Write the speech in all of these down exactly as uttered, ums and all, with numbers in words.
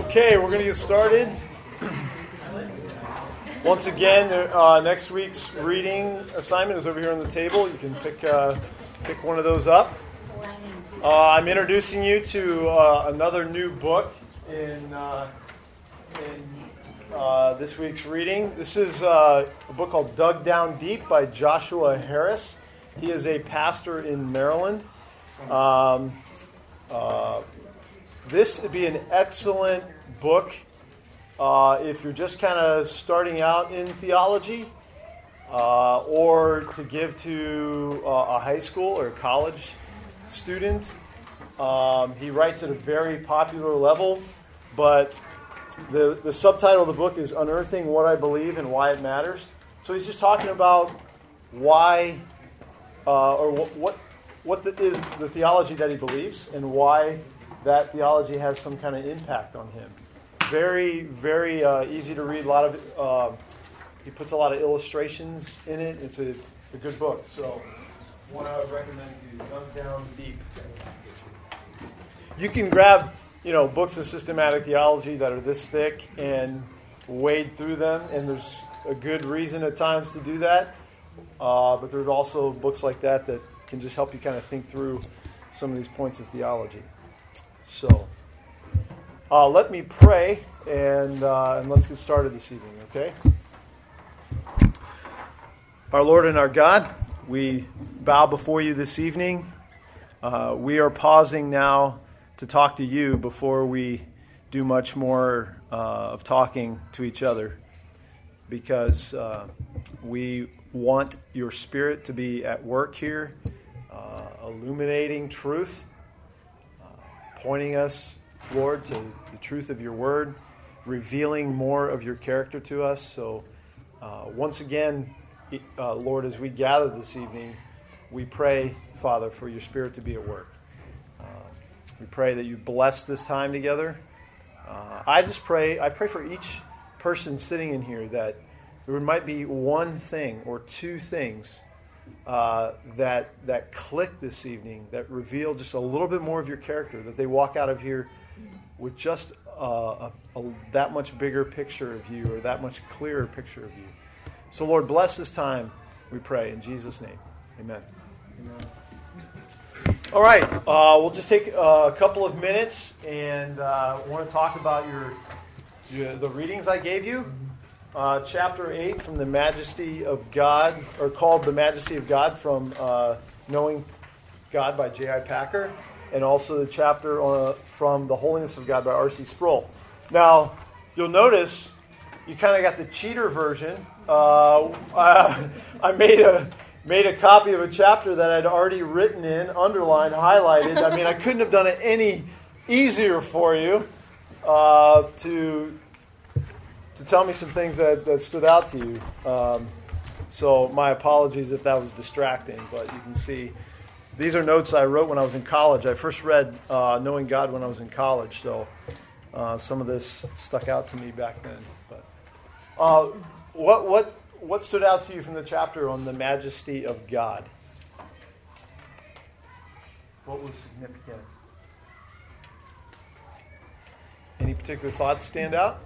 Okay, we're going to get started. Once again, uh, next week's reading assignment is over here on the table. You can pick uh, pick one of those up. Uh, I'm introducing you to uh, another new book in uh, in uh, this week's reading. This is uh, a book called Dug Down Deep by Joshua Harris. He is a pastor in Maryland. Um, uh, this would be an excellent book uh, if you're just kind of starting out in theology, uh, or to give to uh, a high school or college student. Um, he writes at a very popular level, but the, the subtitle of the book is Unearthing What I Believe and Why It Matters. So he's just talking about why, uh, or what, what, what the, is the theology that he believes and why that theology has some kind of impact on him. Very, very uh, easy to read. A lot of uh, he puts a lot of illustrations in it. It's a, it's a good book. So one I would recommend to you, Dug Down Deep. You can grab, you know, books of systematic theology that are this thick and wade through them, and there's a good reason at times to do that. Uh, but there's also books like that that can just help you kind of think through some of these points of theology. So, uh, let me pray, and, uh, and let's get started this evening, okay? Our Lord and our God, we bow before you this evening. Uh, we are pausing now to talk to you before we do much more uh, of talking to each other, because uh, we want your Spirit to be at work here, uh, illuminating truth, pointing us, Lord, to the truth of your word, revealing more of your character to us. So uh, once again, uh, Lord, as we gather this evening, we pray, Father, for your Spirit to be at work. Uh, we pray that you bless this time together. Uh, I just pray, I pray for each person sitting in here that there might be one thing or two things Uh, that that click this evening, that reveal just a little bit more of your character, that they walk out of here with just uh, a, a, that much bigger picture of you, or that much clearer picture of you. So Lord, bless this time, we pray, in Jesus' name. Amen. Amen. All right, uh, we'll just take uh, a couple of minutes, and uh, I want to talk about your, your the readings I gave you. Uh, chapter eight from the Majesty of God, or called The Majesty of God from uh, Knowing God by J I Packer, and also the chapter uh, from The Holiness of God by R C Sproul. Now, you'll notice you kind of got the cheater version. Uh, I, I made a made a copy of a chapter that I'd already written in, underlined, highlighted. I mean, I couldn't have done it any easier for you uh, to... to tell me some things that, that stood out to you. Um, so my apologies if that was distracting, but you can see these are notes I wrote when I was in college. I first read uh, Knowing God when I was in college, so uh, some of this stuck out to me back then. But uh, what what what stood out to you from the chapter on the majesty of God? What was significant? Any particular thoughts stand out?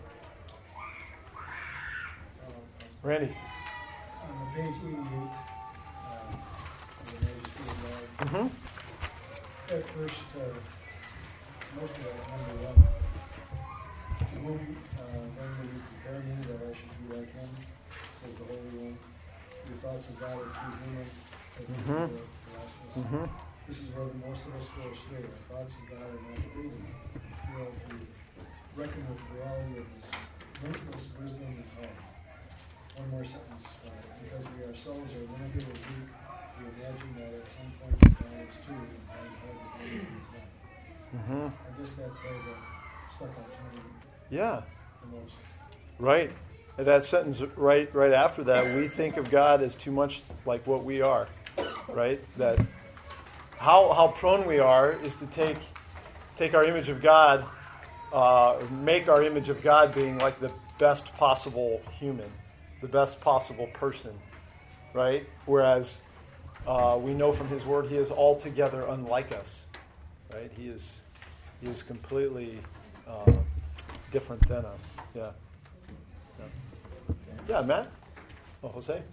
Randy. On page eighty-eight, uh, the Majesty of God. Mm-hmm. At first, uh, most of that, number one. To whom uh, then will you prepare me that I should be like him, says the Holy One. Your thoughts of God are too human, said Mm-hmm. the Erasmus. Mm-hmm. This is where the most of us go astray. Our thoughts of God are not able to fail to reckon with the reality of his limitless wisdom and power. One more sentence. Uh, because we ourselves are limited or weak, we imagine that at some point God is too, and find hard to believe he is not. Mm-hmm. I guess that paragraph stuck out to me Yeah. the most. Right. And that sentence right right after that, we think of God as too much like what we are. Right? That how how prone we are is to take take our image of God, uh, make our image of God being like the best possible human, the best possible person, right? Whereas uh, we know from His Word He is altogether unlike us, right? He is He is completely uh, different than us. Yeah. Yeah, yeah Matt? Oh, Jose?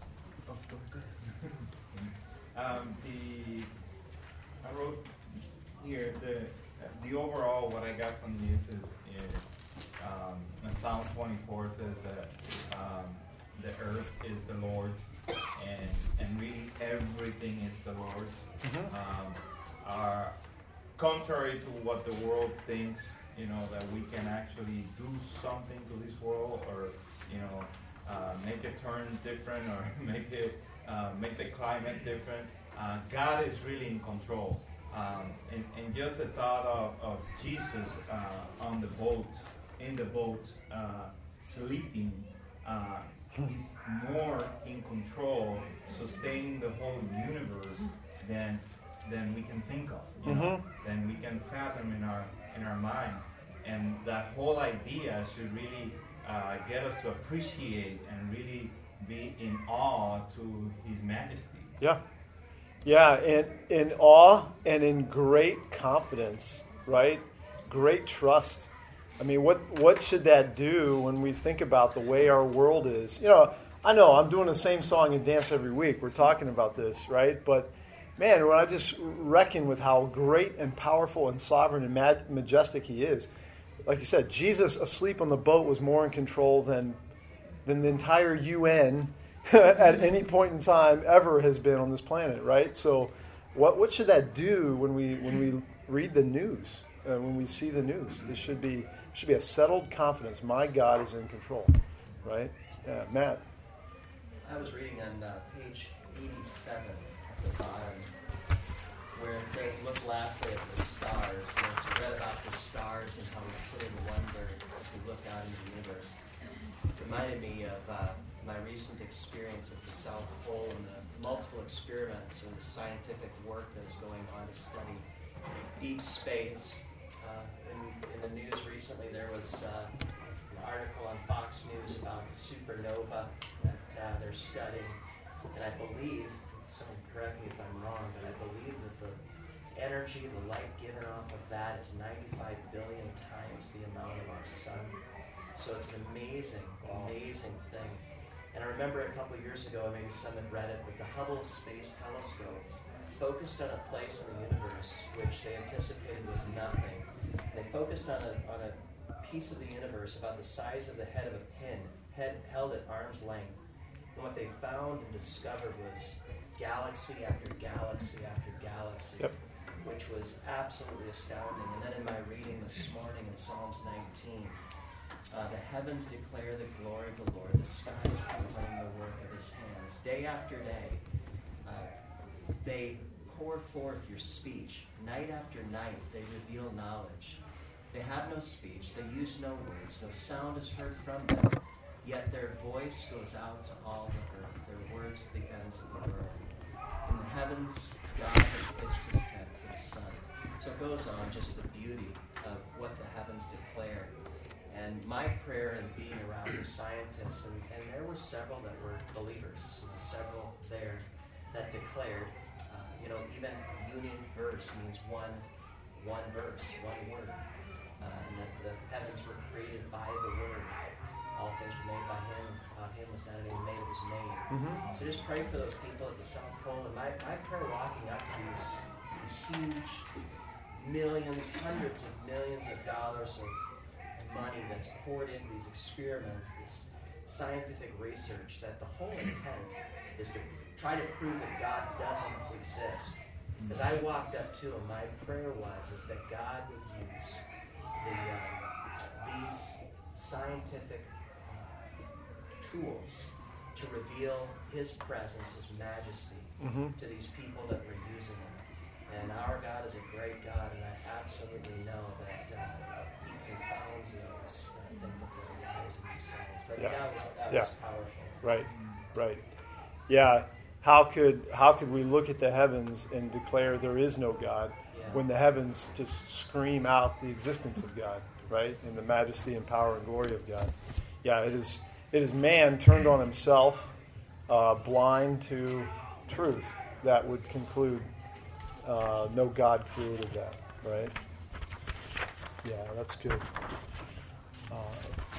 Um, the I wrote here the the overall what I got from this is, is um, in Psalm twenty-four says that um, the earth is the Lord's and and really everything is the Lord's. Mm-hmm. Um, our, contrary to what the world thinks, you know, that we can actually do something to this world or you know uh, make it turn different or make it. Uh, make the climate different. Uh, God is really in control. Um, and, and just the thought of, of Jesus uh, on the boat, in the boat, uh, sleeping, uh, he's more in control, sustaining the whole universe than than we can think of, you mm-hmm. know, than we can fathom in our in our minds. And that whole idea should really uh, get us to appreciate and really be in awe to His Majesty. Yeah. Yeah, in, in awe and in great confidence, right? Great trust. I mean, what, what should that do when we think about the way our world is? You know, I know I'm doing the same song and dance every week. We're talking about this, right? But, man, when I just reckon with how great and powerful and sovereign and mad, majestic He is, like you said, Jesus asleep on the boat was more in control than than the entire U N at any point in time ever has been on this planet, right? So what what should that do when we when we read the news, uh, when we see the news? This should be should be a settled confidence. My God is in control, right? Uh, Matt? I was reading on uh, page eighty-seven at the bottom where it says, look lastly at the stars. And it's read about the stars and how we sit in wonder as we look out into the universe. It reminded me of uh, my recent experience at the South Pole and the multiple experiments and the scientific work that is going on to study deep space. Uh, in, in the news recently, there was uh, an article on Fox News about the supernova that uh, they're studying. And I believe, someone correct me if I'm wrong, but I believe that the energy, the light given off of that is ninety-five billion times the amount of our sun. So it's an amazing, amazing thing. And I remember a couple of years ago, maybe some had read it, that the Hubble Space Telescope focused on a place in the universe which they anticipated was nothing. And they focused on a, on a piece of the universe about the size of the head of a pin, head held at arm's length. And what they found and discovered was galaxy after galaxy after galaxy, yep. which was absolutely astounding. And then in my reading this morning in Psalms nineteen, Uh, the heavens declare the glory of the Lord. The skies proclaim the work of His hands. Day after day, uh, they pour forth your speech. Night after night, they reveal knowledge. They have no speech. They use no words. No sound is heard from them. Yet their voice goes out to all the earth. Their words to the ends of the world. In the heavens, God has pitched His tent for the sun. So it goes on, just the beauty of what the heavens declare. And my prayer in being around the scientists, and, and there were several that were believers, you know, several there that declared, uh, you know, even universe means one, one verse, one word, uh, and that the heavens were created by the Word. All things were made by Him. Without Him was not anything made; it was made. Mm-hmm. So just pray for those people at the South Pole. And my, my prayer walking up to these these huge millions, hundreds of millions of dollars of money that's poured into these experiments, this scientific research, that the whole intent is to try to prove that God doesn't exist. As I walked up to him, my prayer was is that God would use the, uh, these scientific uh, tools to reveal His presence, His majesty mm-hmm. to these people that were using it. And our God is a great God, and I absolutely know that uh, He confounds those that think that they're wise in themselves. But yeah. that was that yeah. was powerful. Right, right. Yeah. How could how could we look at the heavens and declare there is no God yeah. when the heavens just scream out the existence of God, right? And the majesty and power and glory of God. Yeah, it is it is man turned on himself, uh, blind to truth, that would conclude Uh, no God created that, right? Yeah, that's good. Uh,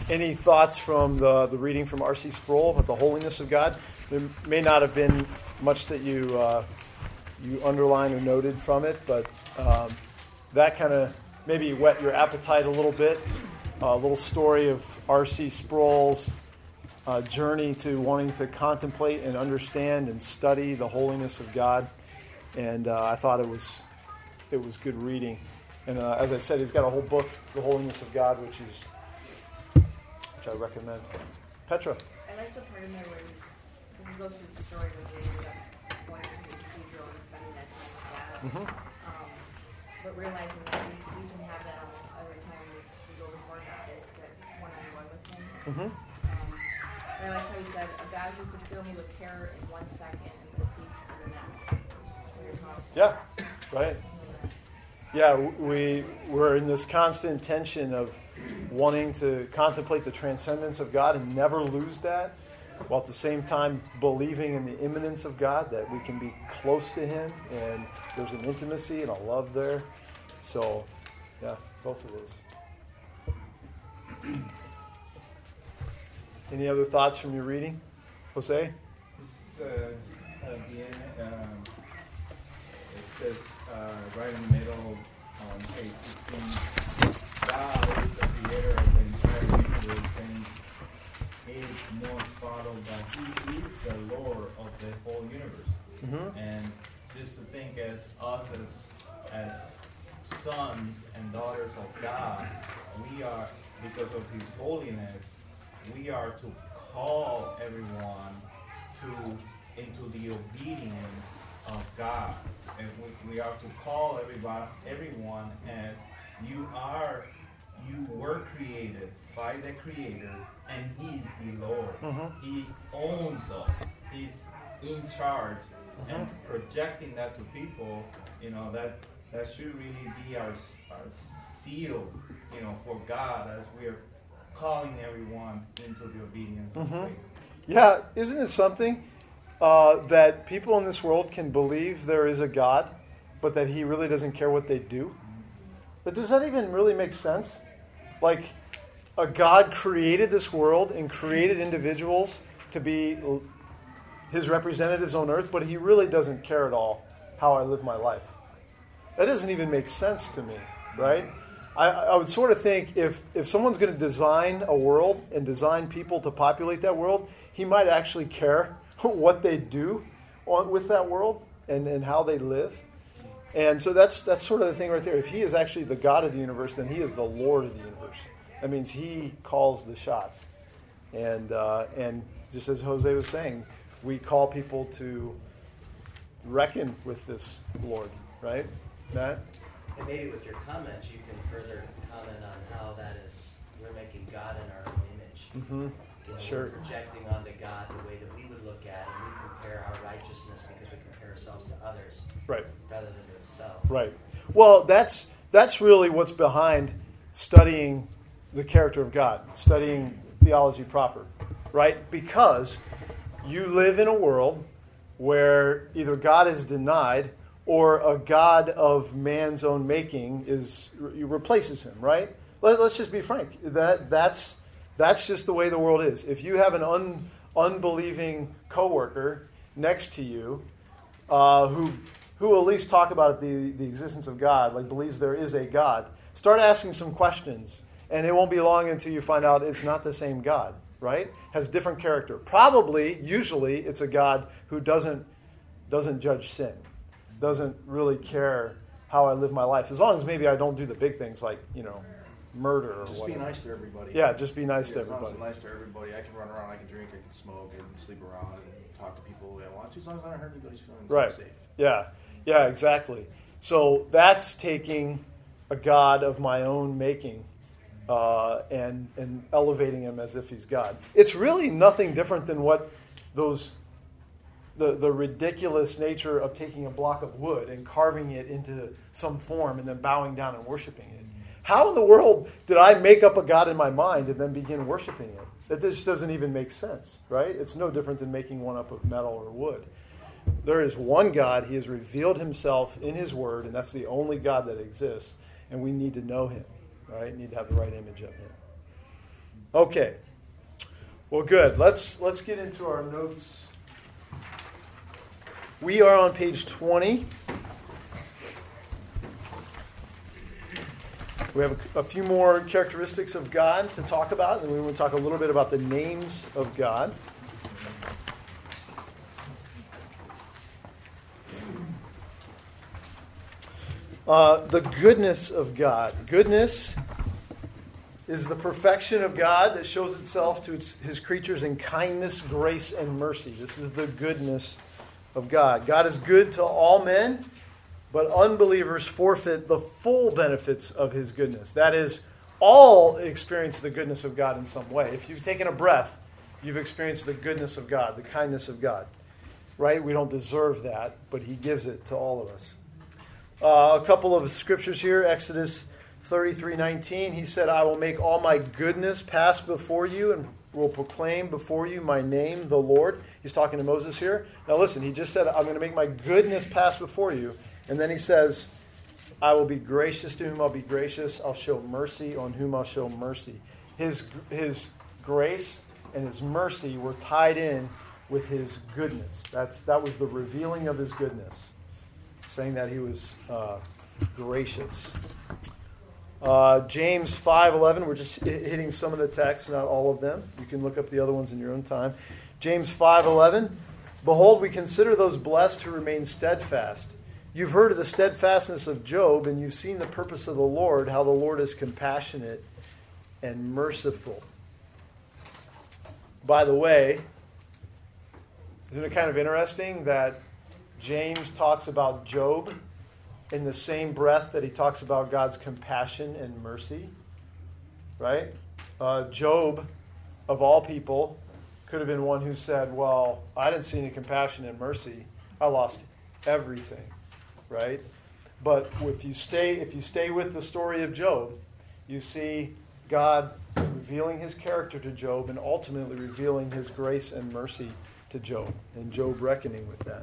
any thoughts from the, the reading from R C Sproul about the holiness of God? There may not have been much that you uh, you underlined or noted from it, but um, that kind of maybe whet your appetite a little bit. A little story of R C Sproul's uh, journey to wanting to contemplate and understand and study the holiness of God, and uh, I thought it was it was good reading. And uh, as I said, he's got a whole book, The Holiness of God, which is which I recommend. Petra. I like the part in there where he's, because he goes through the story when he ended up going to the cathedral and spending that time with God. Mm-hmm. Um, but realizing that we, we can have that almost every time we, we go before God, is that one-on-one with Him. Mm-hmm. Um, and I like how he said, a God who could fill me with terror in one second and with peace in the next. Just very powerful. Yeah, right. Yeah, we, we're in this constant tension of wanting to contemplate the transcendence of God and never lose that, while at the same time believing in the immanence of God, that we can be close to Him and there's an intimacy and a love there. So, yeah, both of those. Any other thoughts from your reading, Jose? Just, uh, at the end, um, it says uh, right in the middle on page sixteen, God is the creator of the entire universe and is more followed that He is the Lord of the whole universe. Mm-hmm. And just to think as us as as sons and daughters of God, we are, because of His holiness, we are to call everyone to into the obedience of God. And we, we are to call everyone, everyone as you are, you were created by the Creator, and He's the Lord. Mm-hmm. He owns us. He's in charge. Mm-hmm. And projecting that to people, you know, that that should really be our our seal, you know, for God as we are calling everyone into the obedience of Mm-hmm. faith. Yeah, isn't it something uh, that people in this world can believe there is a God, but that He really doesn't care what they do? But does that even really make sense? Like, a God created this world and created individuals to be His representatives on earth, but He really doesn't care at all how I live my life. That doesn't even make sense to me, right? I, I would sort of think if, if someone's going to design a world and design people to populate that world, He might actually care what they do on, with that world and, and how they live. And so that's that's sort of the thing right there. If He is actually the God of the universe, then He is the Lord of the universe. That means He calls the shots. And uh, and just as Jose was saying, we call people to reckon with this Lord, right, Matt? And maybe with your comments, you can further comment on how that is, we're making God in our own image. Mm-hmm. You know, Sure. We're projecting onto God the way that we would look at, and we compare our righteousness because we compare ourselves to others, Right. rather than to ourselves. Right. Well, that's that's really what's behind studying the character of God, studying theology proper, right? Because you live in a world where either God is denied or a God of man's own making is replaces Him, right? Let, let's just be frank. That that's that's just the way the world is. If you have an un, unbelieving coworker next to you uh, who who will at least talk about the, the existence of God, like believes there is a God, start asking some questions, and it won't be long until you find out it's not the same God, right? Has different character. Probably, usually, it's a God who doesn't doesn't judge sin, doesn't really care how I live my life, as long as maybe I don't do the big things like, you know, murder or Just whatever. be nice to everybody. Yeah, just be nice Yeah, to as long as everybody. I'm nice to everybody. I can run around, I can drink, I can smoke, I can sleep around, and talk to people the way I want to, as long as I don't hurt anybody's feelings. I'm Right. safe. Yeah. Yeah, exactly. So that's taking a God of my own making uh, and and elevating Him as if He's God. It's really nothing different than what those the the ridiculous nature of taking a block of wood and carving it into some form and then bowing down and worshiping it. How in the world did I make up a God in my mind and then begin worshiping it? That just doesn't even make sense, right? It's no different than making one up of metal or wood. There is one God. He has revealed Himself in His Word, and that's the only God that exists. And we need to know Him, right? Need to have the right image of Him. Okay. Well, good. Let's let's get into our notes. We are on page twenty. We have a, a few more characteristics of God to talk about, and we want to talk a little bit about the names of God. Uh, the goodness of God. Goodness is the perfection of God that shows itself to its, his creatures in kindness, grace, and mercy. This is the goodness of God. God is good to all men, but unbelievers forfeit the full benefits of his goodness. That is, all experience the goodness of God in some way. If you've taken a breath, you've experienced the goodness of God, the kindness of God. Right? We don't deserve that, but he gives it to all of us. Uh, a couple of scriptures here. Exodus thirty-three nineteen. He said, I will make all my goodness pass before you and will proclaim before you my name, the Lord. He's talking to Moses here. Now listen, he just said, I'm going to make my goodness pass before you. And then he says, I will be gracious to whom I'll be gracious. I'll show mercy on whom I'll show mercy. His, his grace and his mercy were tied in with his goodness. That's, that was the revealing of his goodness. Saying that he was uh, gracious. Uh, James five eleven, we're just hitting some of the texts, not all of them. You can look up the other ones in your own time. James five eleven, behold, we consider those blessed who remain steadfast. You've heard of the steadfastness of Job, and you've seen the purpose of the Lord, how the Lord is compassionate and merciful. By the way, isn't it kind of interesting that James talks about Job in the same breath that he talks about God's compassion and mercy, right? Uh, Job, of all people, could have been one who said, well, I didn't see any compassion and mercy. I lost everything, right? But if you stay, if you stay with the story of Job, you see God revealing his character to Job and ultimately revealing his grace and mercy to Job, and Job reckoning with that.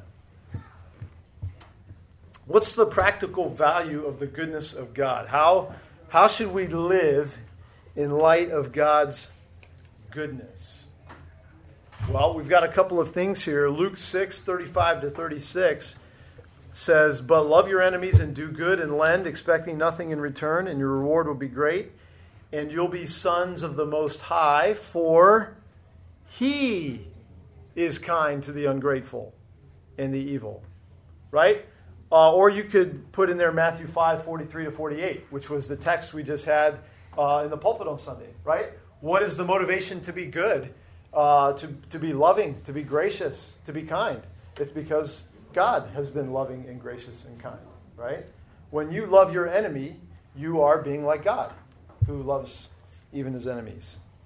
What's the practical value of the goodness of God? How, how should we live in light of God's goodness? Well, we've got a couple of things here. Luke six thirty-five to thirty-six says, but love your enemies and do good and lend, expecting nothing in return, and your reward will be great. And you'll be sons of the Most High, for he is kind to the ungrateful and the evil. Right? Uh, or you could put in there Matthew five forty-three to forty-eight, which was the text we just had uh, in the pulpit on Sunday, right? What is the motivation to be good, uh, to, to be loving, to be gracious, to be kind? It's because God has been loving and gracious and kind, right? When you love your enemy, you are being like God, who loves even his enemies.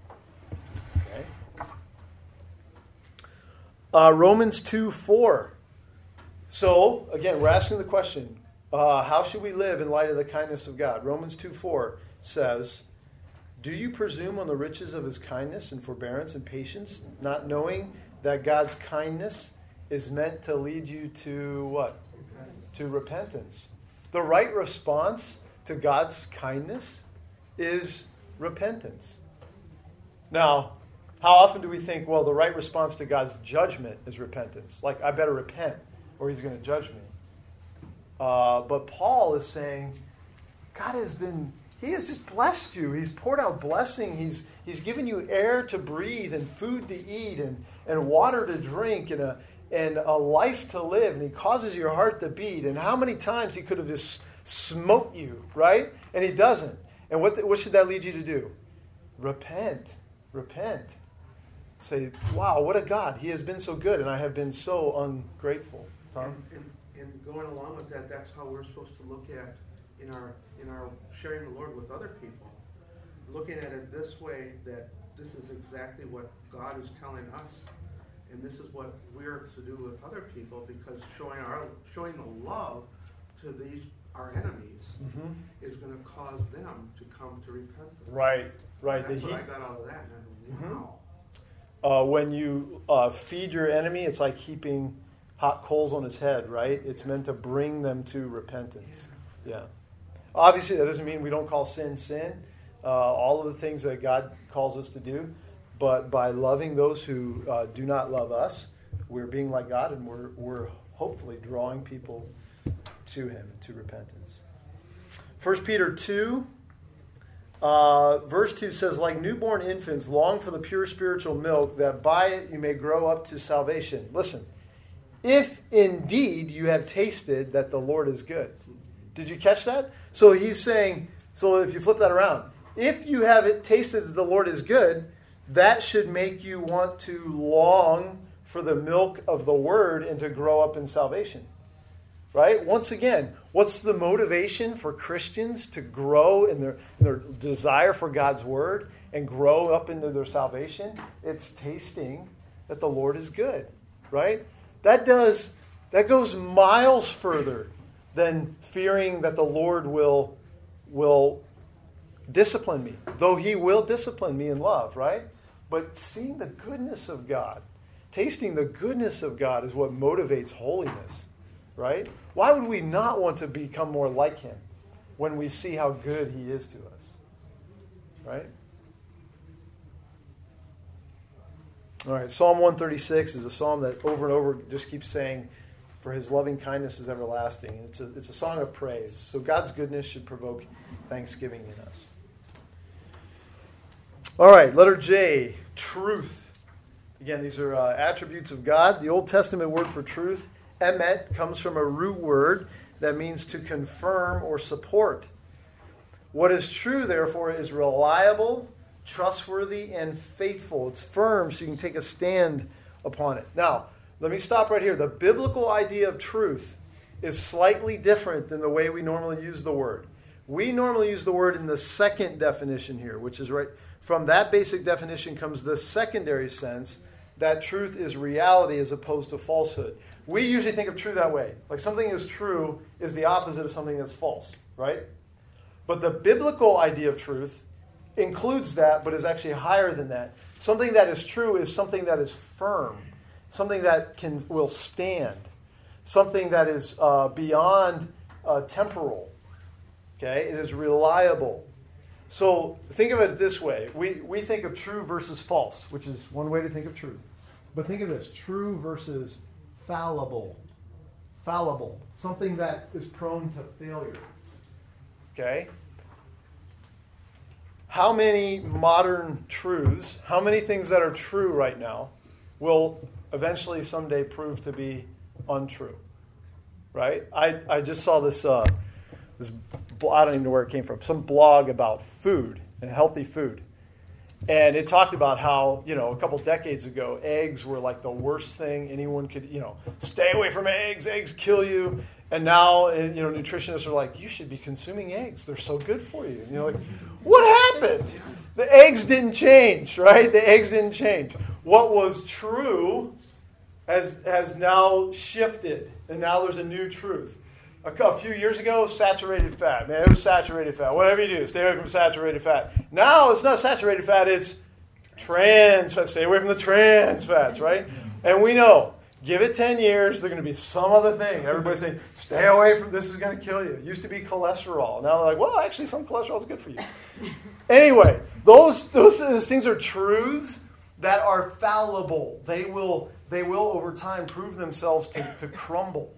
Okay. Uh, Romans two four. So, again, we're asking the question, uh, how should we live in light of the kindness of God? Romans two four says, do you presume on the riches of his kindness and forbearance and patience, not knowing that God's kindness is meant to lead you to what? Repentance. To repentance. The right response to God's kindness is repentance. Now, how often do we think, well, the right response to God's judgment is repentance? Like, I better repent, or he's going to judge me. Uh, but Paul is saying, God has been, he has just blessed you. He's poured out blessing. He's he's given you air to breathe and food to eat and, and water to drink and a, and a life to live. And he causes your heart to beat. And how many times he could have just smote you, right? And he doesn't. And what, the, what should that lead you to do? Repent. Repent. Say, wow, what a God. He has been so good, and I have been so ungrateful. Tom? And, and, and going along with that, that's how we're supposed to look at in our in our sharing the Lord with other people. Looking at it this way, that this is exactly what God is telling us, and this is what we're to do with other people, because showing our showing the love to these our enemies mm-hmm. is going to cause them to come to repentance. Right, right. That's the what he- I got out of that. And I mean, wow. Uh, when you uh, feed your enemy, it's like heaping hot coals on his head, right? It's meant to bring them to repentance. Yeah. Obviously, that doesn't mean we don't call sin sin, uh, all of the things that God calls us to do. But by loving those who uh, do not love us, we're being like God, and we're we're hopefully drawing people to Him, to repentance. First Peter two, uh, verse two says, like newborn infants, long for the pure spiritual milk, that by it you may grow up to salvation. Listen, if indeed you have tasted that the Lord is good. Did you catch that? So he's saying, so if you flip that around, if you have it tasted that the Lord is good, that should make you want to long for the milk of the Word and to grow up in salvation. Right? Once again, what's the motivation for Christians to grow in their, in their desire for God's Word and grow up into their salvation? It's tasting that the Lord is good. Right? That does that goes miles further than fearing that the Lord will will discipline me. Though He will discipline me in love, right? But seeing the goodness of God, tasting the goodness of God is what motivates holiness, right? Why would we not want to become more like Him when we see how good He is to us, right? All right, Psalm one thirty-six is a psalm that over and over just keeps saying, for His loving kindness is everlasting. It's a, it's a song of praise. So God's goodness should provoke thanksgiving in us. All right, letter J, truth. Again, these are uh, attributes of God. The Old Testament word for truth, emet, comes from a root word that means to confirm or support. What is true, therefore, is reliable, trustworthy, and faithful. It's firm, so you can take a stand upon it. Now, let me stop right here. The biblical idea of truth is slightly different than the way we normally use the word. We normally use the word in the second definition here, which is right from that basic definition comes the secondary sense that truth is reality as opposed to falsehood. We usually think of truth that way. Like something is true is the opposite of something that's false, right? But the biblical idea of truth includes that, but is actually higher than that. Something that is true is something that is firm, something that can will stand, something that is uh, beyond uh, temporal. Okay, it is reliable. So think of it this way. We, we think of true versus false, which is one way to think of truth. But think of this, true versus fallible. Fallible, something that is prone to failure. Okay? How many modern truths, how many things that are true right now will eventually someday prove to be untrue? Right? I, I just saw this... Uh, This, I don't even know where it came from, some blog about food and healthy food. And it talked about how, you know, a couple decades ago, eggs were like the worst thing anyone could, you know, stay away from eggs, eggs kill you. And now, you know, nutritionists are like, you should be consuming eggs. They're so good for you. And you're like, what happened? The eggs didn't change, right? The eggs didn't change. What was true has, has now shifted. And now there's a new truth. A, a few years ago, saturated fat. Man, it was saturated fat. Whatever you do, stay away from saturated fat. Now, it's not saturated fat, it's trans fat. Stay away from the trans fats, right? And we know, give it ten years, they're going to be some other thing. Everybody's saying, stay away from this, is going to kill you. It used to be cholesterol. Now they're like, well, actually, some cholesterol is good for you. Anyway, those, those, those things are truths that are fallible. They will, they will over time, prove themselves to, to crumble.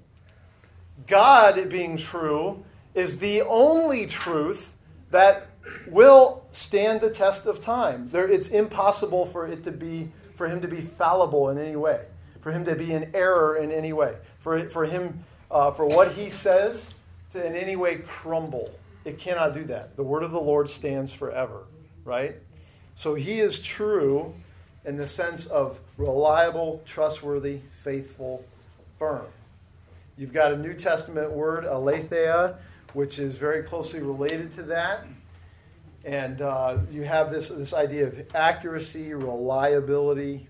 God being true is the only truth that will stand the test of time. There, it's impossible for it to be, for him to be fallible in any way, for him to be in error in any way, for for him, uh, for what he says to in any way crumble. It cannot do that. The word of the Lord stands forever, right? So he is true in the sense of reliable, trustworthy, faithful, firm. You've got a New Testament word, aletheia, which is very closely related to that. And uh, you have this, this idea of accuracy, reliability.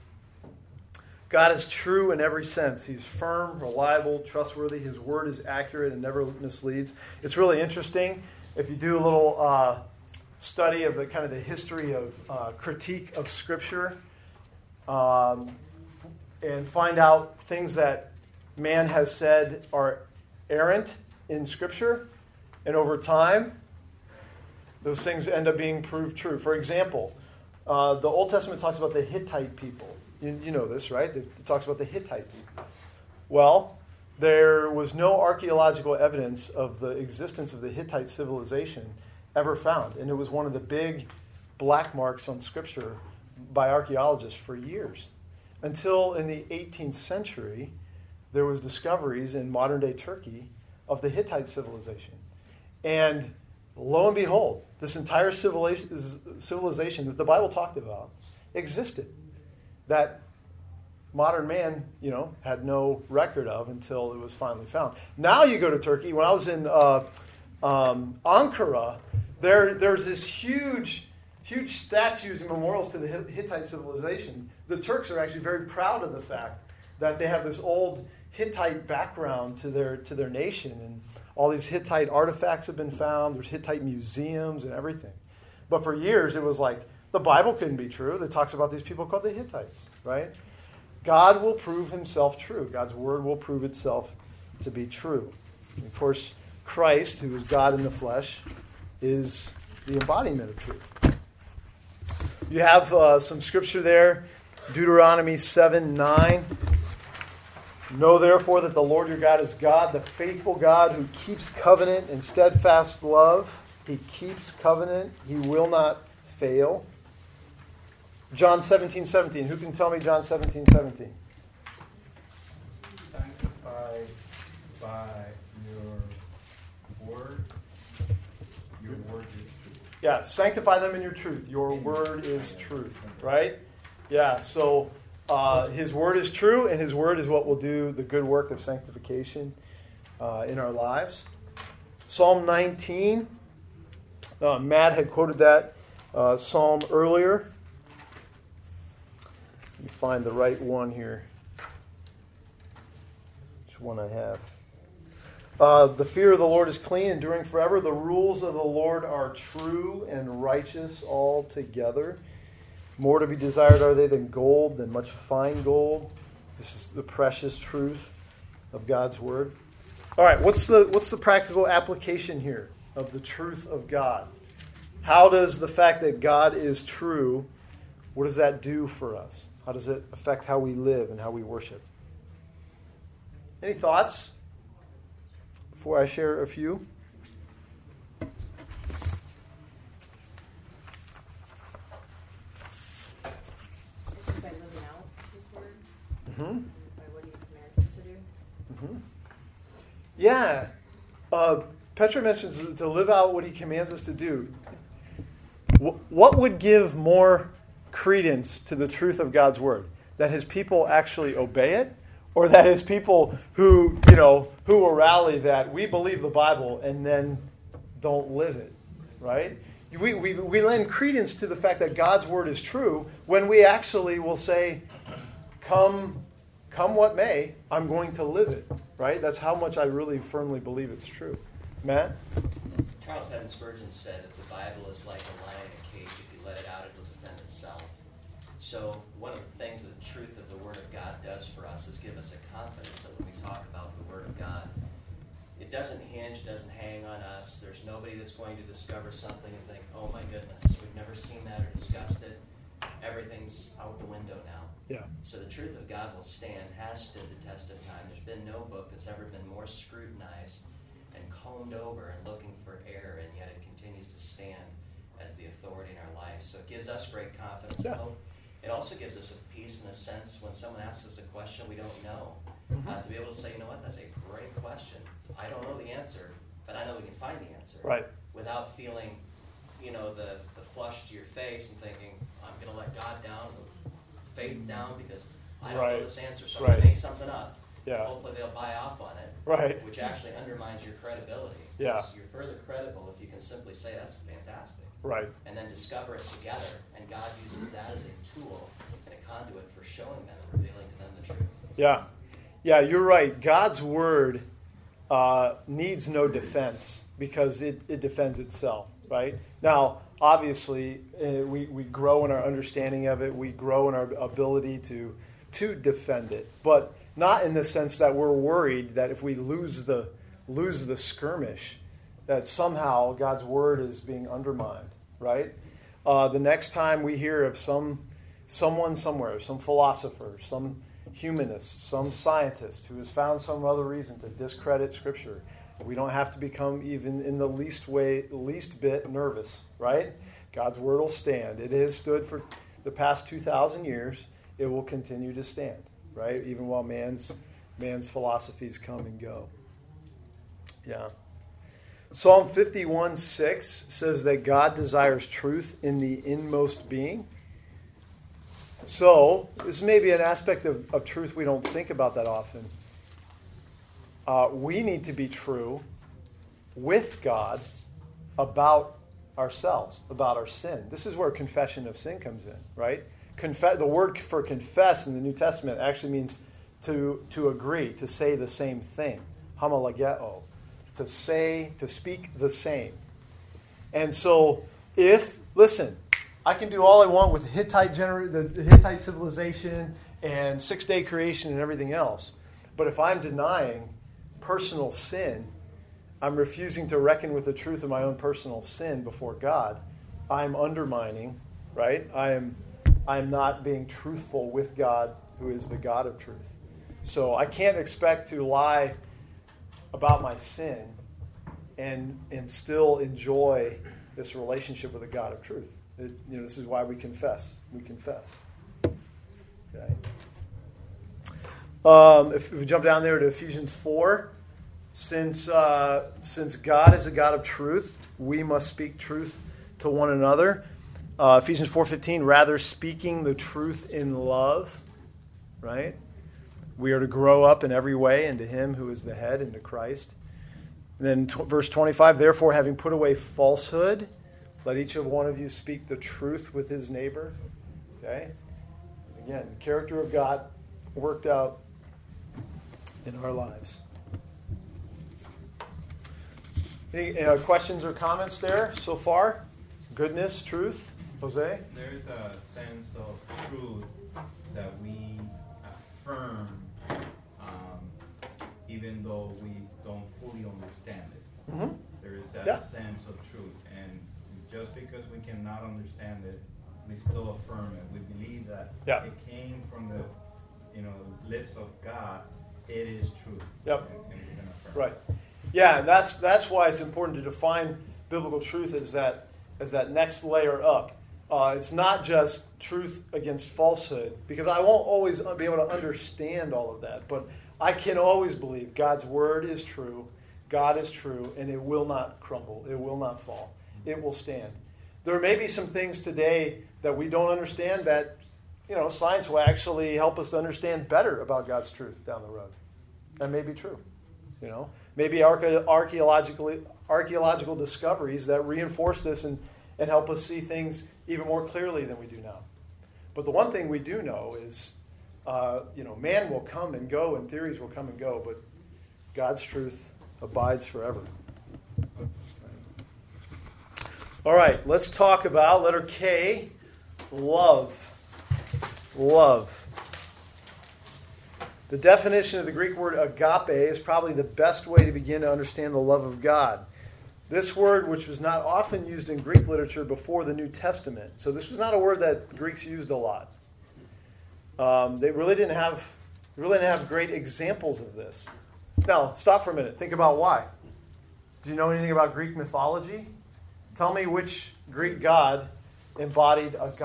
God is true in every sense. He's firm, reliable, trustworthy. His word is accurate and never misleads. It's really interesting if you do a little uh, study of the kind of the history of uh, critique of Scripture um, and find out things that man has said are errant in Scripture, and over time, those things end up being proved true. For example, uh, the Old Testament talks about the Hittite people. You, you know this, right? It talks about the Hittites. Well, there was no archaeological evidence of the existence of the Hittite civilization ever found. And it was one of the big black marks on Scripture by archaeologists for years. Until in the eighteenth century, there was discoveries in modern-day Turkey of the Hittite civilization. And lo and behold, this entire civilization, civilization that the Bible talked about existed. That modern man, you know, had no record of until it was finally found. Now you go to Turkey. When I was in uh, um, Ankara, there there's this huge, huge statues and memorials to the Hittite civilization. The Turks are actually very proud of the fact that they have this old Hittite background to their to their nation, and all these Hittite artifacts have been found. There's Hittite museums and everything. But for years, it was like the Bible couldn't be true. It talks about these people called the Hittites, right? God will prove himself true. God's word will prove itself to be true. And of course, Christ, who is God in the flesh, is the embodiment of truth. You have uh, some scripture there, Deuteronomy seven nine. Know therefore that the Lord your God is God, the faithful God who keeps covenant and steadfast love. He keeps covenant. He will not fail. John seventeen seventeen. Who can tell me John seventeen seventeen? Sanctified by your word. Your word is truth. Yeah, sanctify them in your truth. Your word is truth, right? Yeah, so uh, his word is true, and his word is what will do the good work of sanctification uh, in our lives. Psalm nineteen. Uh, Matt had quoted that uh, psalm earlier. Let me find the right one here. Which one I have? Uh, the fear of the Lord is clean, enduring forever. The rules of the Lord are true and righteous altogether. More to be desired are they than gold, than much fine gold. This is the precious truth of God's word. All right, what's the what's the practical application here of the truth of God? How does the fact that God is true, what does that do for us? How does it affect how we live and how we worship? Any thoughts before I share a few? I think by living out his word, Mm-hmm. by what he commands us to do. Mm-hmm. Yeah. Uh, Petra mentions to live out what he commands us to do. W- what would give more credence to the truth of God's word? That his people actually obey it? Or that his people who, you know, who will rally that we believe the Bible and then don't live it, right? We, we, we lend credence to the fact that God's word is true when we actually will say, come, come what may, I'm going to live it, right? That's how much I really firmly believe it's true. Matt? Charles Haddon Spurgeon said that the Bible is like a lion in a cage. If you let it out, it will defend itself. So one of the things that the truth of the Word of God does for us is give us a confidence that when we talk about the Word of God, it doesn't hinge, doesn't hang on us. There's nobody that's going to discover something and think, oh my goodness, we've never seen that or discussed it. Everything's out the window now. Yeah. So the truth of God will stand, has stood the test of time. There's been no book that's ever been more scrutinized and combed over and looking for error, and yet it continues to stand as the authority in our lives. So it gives us great confidence Yeah. and hope. It also gives us a peace in a sense when someone asks us a question we don't know. Mm-hmm. Uh, to be able to say, you know what, that's a great question. I don't know the answer, but I know we can find the answer. Right. Without feeling, you know, the, the flush to your face and thinking, I'm going to let God down, faith down, because I don't Right. know this answer, so I'm Right. going to make something up. Yeah. Hopefully they'll buy off on it. Right. Which actually undermines your credibility. Yeah. It's- You're further credible if you can simply say, that's fantastic. Right. And then discover it together, and God uses that as a tool and a conduit for showing them and revealing to them the truth. Yeah. Yeah, you're right. God's word uh, needs no defense because it, it defends itself, right? Now, obviously, uh, we, we grow in our understanding of it. We grow in our ability to to defend it, but not in the sense that we're worried that if we lose the lose the skirmish, that somehow God's word is being undermined, right? Uh, the next time we hear of some someone somewhere, some philosopher, some humanist, some scientist who has found some other reason to discredit Scripture, we don't have to become even in the least way, least bit nervous, right? God's word will stand. It has stood for the past two thousand years. It will continue to stand, right? Even while man's man's philosophies come and go. Yeah. Psalm fifty-one six says that God desires truth in the inmost being. So, this may be an aspect of, of truth we don't think about that often. Uh, we need to be true with God about ourselves, about our sin. This is where confession of sin comes in, right? Confe- the word for confess in the New Testament actually means to, to agree, to say the same thing. Homologeo. To say, to speak the same. And so, if, listen, I can do all I want with Hittite gener- the Hittite civilization and six-day creation and everything else, but if I'm denying personal sin, I'm refusing to reckon with the truth of my own personal sin before God, I'm undermining, right? I am, I am not being truthful with God, who is the God of truth. So I can't expect to lie about my sin and and still enjoy this relationship with the God of truth. It, you know, this is why we confess. We confess. Okay. Um, if, if we jump down there to Ephesians four, since uh, since God is a God of truth, we must speak truth to one another. Uh, Ephesians four fifteen, rather speaking the truth in love, right? We are to grow up in every way into Him who is the head, into Christ. And then t- verse twenty-five, therefore, having put away falsehood, let each of one of you speak the truth with his neighbor. Okay? Again, the character of God worked out in our lives. Any uh, questions or comments there so far? Goodness, truth? Jose? There's a sense of truth that we affirm um, even though we don't fully understand it. Mm-hmm. There is that Yeah. sense of truth. And just because we cannot understand it, we still affirm it. We believe that Yeah. it came from the you know lips of God. It is truth. Yep. And, and we're gonna affirm Right. it. Yeah, and that's that's why it's important to define biblical truth as that as that next layer up. Uh, it's not just truth against falsehood, because I won't always be able to understand all of that, but I can always believe God's word is true, God is true, and it will not crumble, it will not fall, it will stand. There may be some things today that we don't understand that, you know, science will actually help us to understand better about God's truth down the road. That may be true, you know. Maybe archae- archaeological archaeological discoveries that reinforce this and, and help us see things even more clearly than we do now. But the one thing we do know is, uh, you know, man will come and go and theories will come and go, but God's truth abides forever. All right, let's talk about letter K, love. Love. The definition of the Greek word agape is probably the best way to begin to understand the love of God. This word, which was not often used in Greek literature before the New Testament, so this was not a word that the Greeks used a lot. Um, they really didn't have, really didn't have great examples of this. Now, stop for a minute. Think about why. Do you know anything about Greek mythology? Tell me which Greek god embodied agape.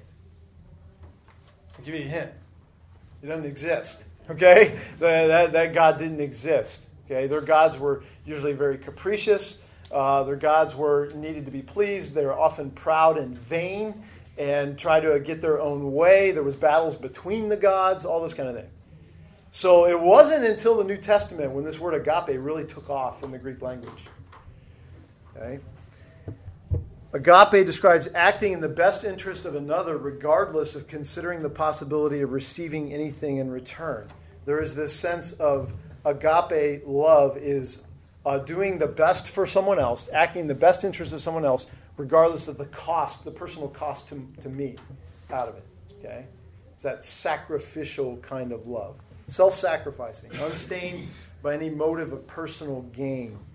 I'll give you a hint. It doesn't exist. Okay? That, that, that god didn't exist. Okay? Their gods were usually very capricious. Uh, their gods were needed to be pleased. They were often proud and vain and tried to get their own way. There was battles between the gods, all this kind of thing. So it wasn't until the New Testament when this word agape really took off in the Greek language. Okay? Agape describes acting in the best interest of another regardless of considering the possibility of receiving anything in return. There is this sense of agape love is uh, doing the best for someone else, acting in the best interest of someone else, regardless of the cost, the personal cost to, to me out of it. Okay? It's that sacrificial kind of love. Self-sacrificing, unstained by any motive of personal gain.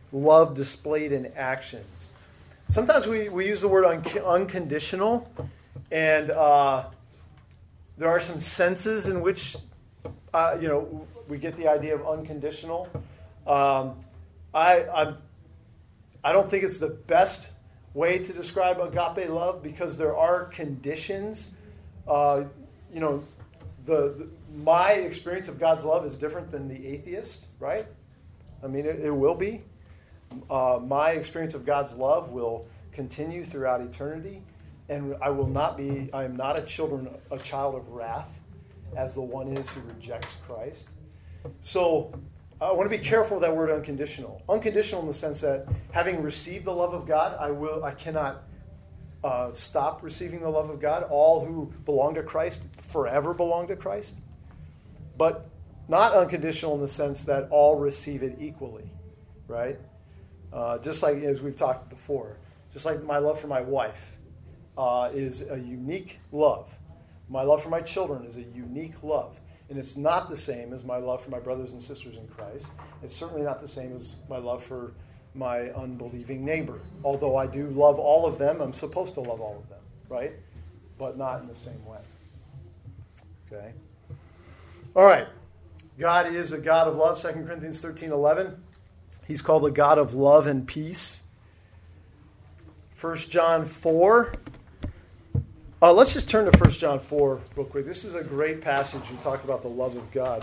love displayed in actions. Sometimes we, we use the word un- unconditional, and uh, there are some senses in which uh, you know we get the idea of unconditional. Um, I, I I don't think it's the best way to describe agape love because there are conditions. Uh, you know, the, the my experience of God's love is different than the atheist, right? I mean, it, it will be. Uh, my experience of God's love will continue throughout eternity, and I will not be. I am not a children, a child of wrath, as the one is who rejects Christ. So I want to be careful with that word unconditional. Unconditional in the sense that having received the love of God, I will. I cannot uh, stop receiving the love of God. All who belong to Christ forever belong to Christ, but not unconditional in the sense that all receive it equally, right? Uh, just like as we've talked before, just like my love for my wife uh, is a unique love. My love for my children is a unique love. And it's not the same as my love for my brothers and sisters in Christ. It's certainly not the same as my love for my unbelieving neighbor. Although I do love all of them, I'm supposed to love all of them, right? But not in the same way. Okay? All right. God is a God of love, Second Corinthians thirteen eleven. He's called the God of love and peace. First John four. Uh, let's just turn to First John four real quick. This is a great passage to talk about the love of God.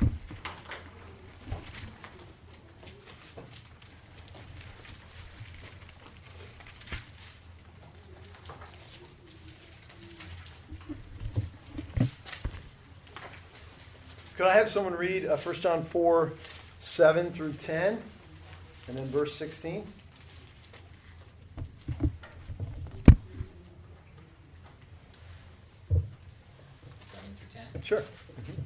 Could I have someone read uh, First John four, seven through ten, and then verse sixteen? Sure. Mm-hmm.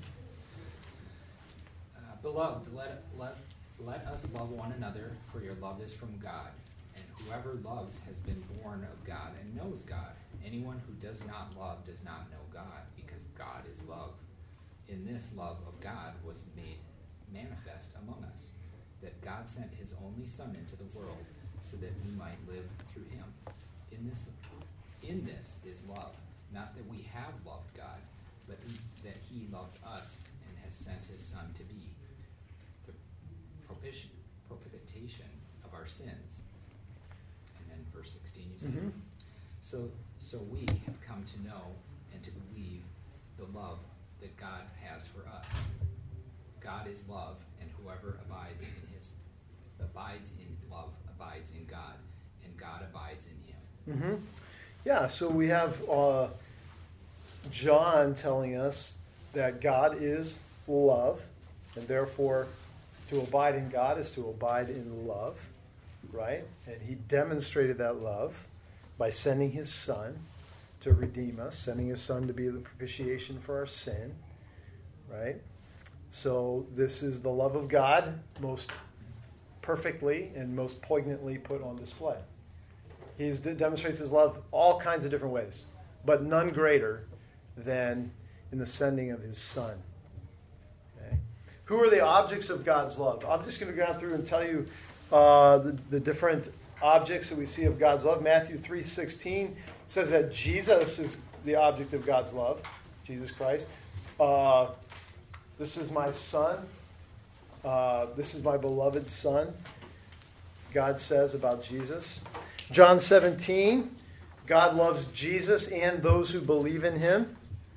Uh, Beloved, let, let, let us love one another, for your love is from God. And whoever loves has been born of God and knows God. Anyone who does not love does not know God, because God is love. In this love of God was made manifest among us, that God sent his only Son into the world so that we might live through him. In this, in this is love, not that we have loved God, but he, that he loved us and has sent his Son to be the propitiation, propitiation of our sins. And then verse sixteen, you see. Mm-hmm. So, so we have come to know and to believe the love that God has for us. God is love, and whoever abides in his abides in love abides in God, and God abides in him. Mm-hmm. Yeah. So we have. Uh, John telling us that God is love, and therefore to abide in God is to abide in love, right? And he demonstrated that love by sending his Son to redeem us, sending his Son to be the propitiation for our sin, right? So this is the love of God most perfectly and most poignantly put on display. He demonstrates his love all kinds of different ways, but none greater than in the sending of his Son. Okay. Who are the objects of God's love? I'm just going to go through and tell you uh, the, the different objects that we see of God's love. Matthew three sixteen says that Jesus is the object of God's love, Jesus Christ. Uh, this is my Son. Uh, this is my beloved Son, God says about Jesus. John seventeen, God loves Jesus and those who believe in him.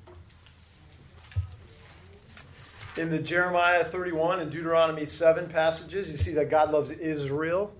In the Jeremiah thirty-one and Deuteronomy seven passages, you see that God loves Israel.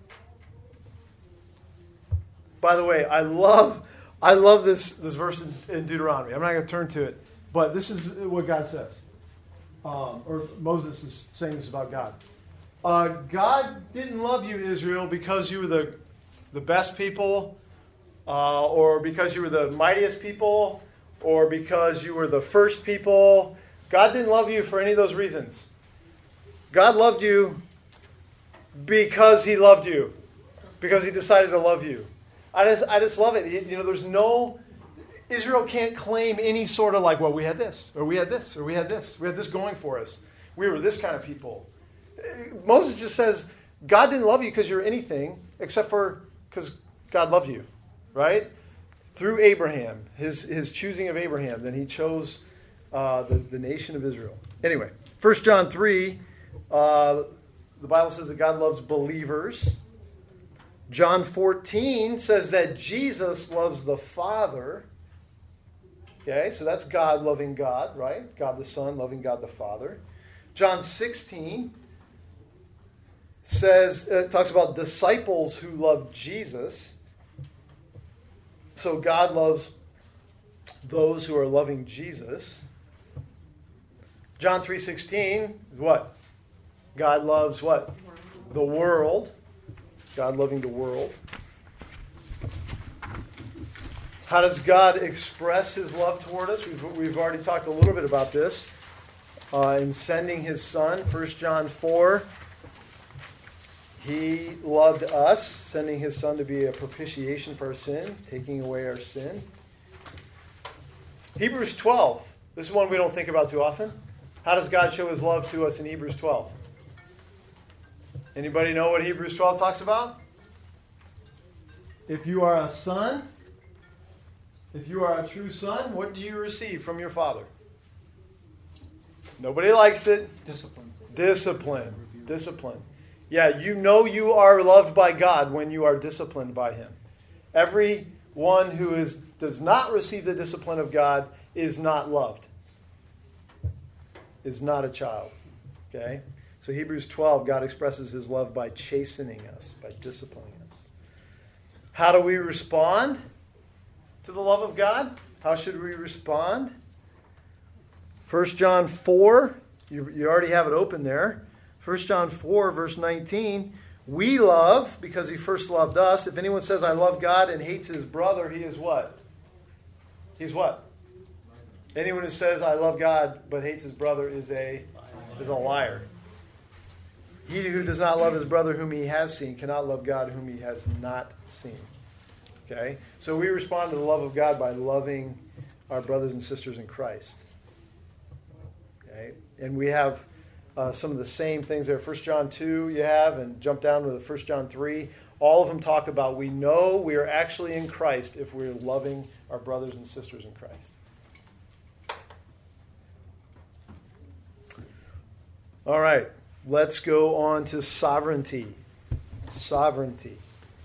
By the way, I love I love this, this verse in, in Deuteronomy. I'm not going to turn to it, but this is what God says. Um, or Moses is saying this about God. Uh, God didn't love you, Israel, because you were the, the best people, uh, or because you were the mightiest people, or because you were the first people. God didn't love you for any of those reasons. God loved you because he loved you. Because he decided to love you. I just I just love it. You know, there's no... Israel can't claim any sort of like, well, we had this, or we had this, or we had this. We had this going for us. We were this kind of people. Moses just says, God didn't love you because you're anything except for because God loved you, right? Through Abraham, his, his choosing of Abraham, then he chose uh, the, the nation of Israel. Anyway, First John three, uh, the Bible says that God loves believers. John fourteen says that Jesus loves the Father. Okay, so that's God loving God, right? God the Son loving God the Father. John sixteen says, uh, talks about disciples who love Jesus. So God loves those who are loving Jesus. John three sixteen is what? God loves what? The world. God loving the world. How does God express his love toward us? We've, we've already talked a little bit about this. Uh, in sending his Son, First John four, he loved us, sending his Son to be a propitiation for our sin, taking away our sin. Hebrews twelve. This is one we don't think about too often. How does God show his love to us in Hebrews twelve? Anybody know what Hebrews twelve talks about? If you are a son, if you are a true son, what do you receive from your father? Nobody likes it. Discipline. Discipline. Discipline. Yeah, you know you are loved by God when you are disciplined by him. Everyone who is does not receive the discipline of God is not loved. Is not a child. Okay? So Hebrews twelve, God expresses his love by chastening us, by disciplining us. How do we respond to the love of God? How should we respond? First John four, you, you already have it open there. First John four, verse nineteen. We love because he first loved us. If anyone says, I love God and hates his brother, he is what? He's what? Anyone who says, I love God but hates his brother is a, is a liar. He who does not love his brother whom he has seen cannot love God whom he has not seen. Okay? So we respond to the love of God by loving our brothers and sisters in Christ. Okay? And we have uh, some of the same things there. First John two you have, and jump down to the First John three. All of them talk about we know we are actually in Christ if we're loving our brothers and sisters in Christ. All right. Let's go on to sovereignty. Sovereignty.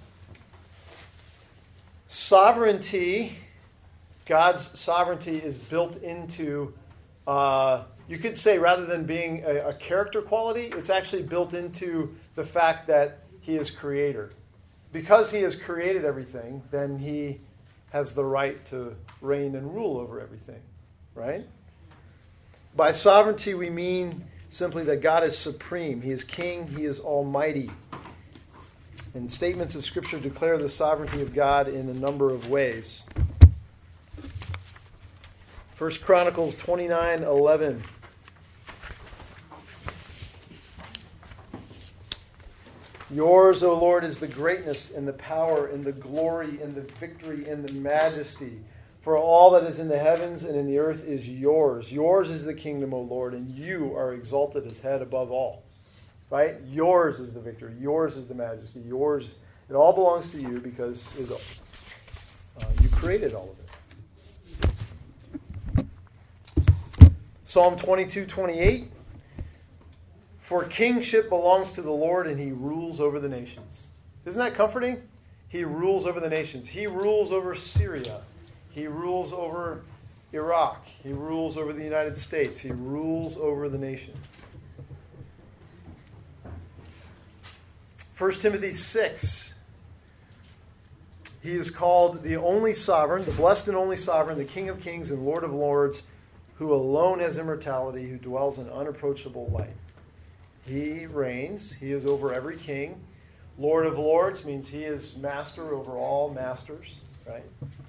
Sovereignty, God's sovereignty is built into, uh, you could say rather than being a, a character quality, it's actually built into the fact that he is creator. Because he has created everything, then he has the right to reign and rule over everything, right? By sovereignty we mean simply that God is supreme. He is king. He is almighty. And statements of Scripture declare the sovereignty of God in a number of ways. First Chronicles twenty-nine eleven. Yours, O Lord, is the greatness and the power and the glory and the victory and the majesty. For all that is in the heavens and in the earth is yours. Yours is the kingdom, O Lord, and you are exalted as head above all. Right? Yours is the victory. Yours is the majesty. Yours, it all belongs to you because it, uh, you created all of it. Psalm twenty-two twenty-eight. For kingship belongs to the Lord, and he rules over the nations. Isn't that comforting? He rules over the nations. He rules over Syria. He rules over Iraq. He rules over the United States. He rules over the nations. First Timothy six. He is called the only sovereign, the blessed and only sovereign, the King of kings and Lord of lords, who alone has immortality, who dwells in unapproachable light. He reigns. He is over every king. Lord of lords means he is master over all masters, right?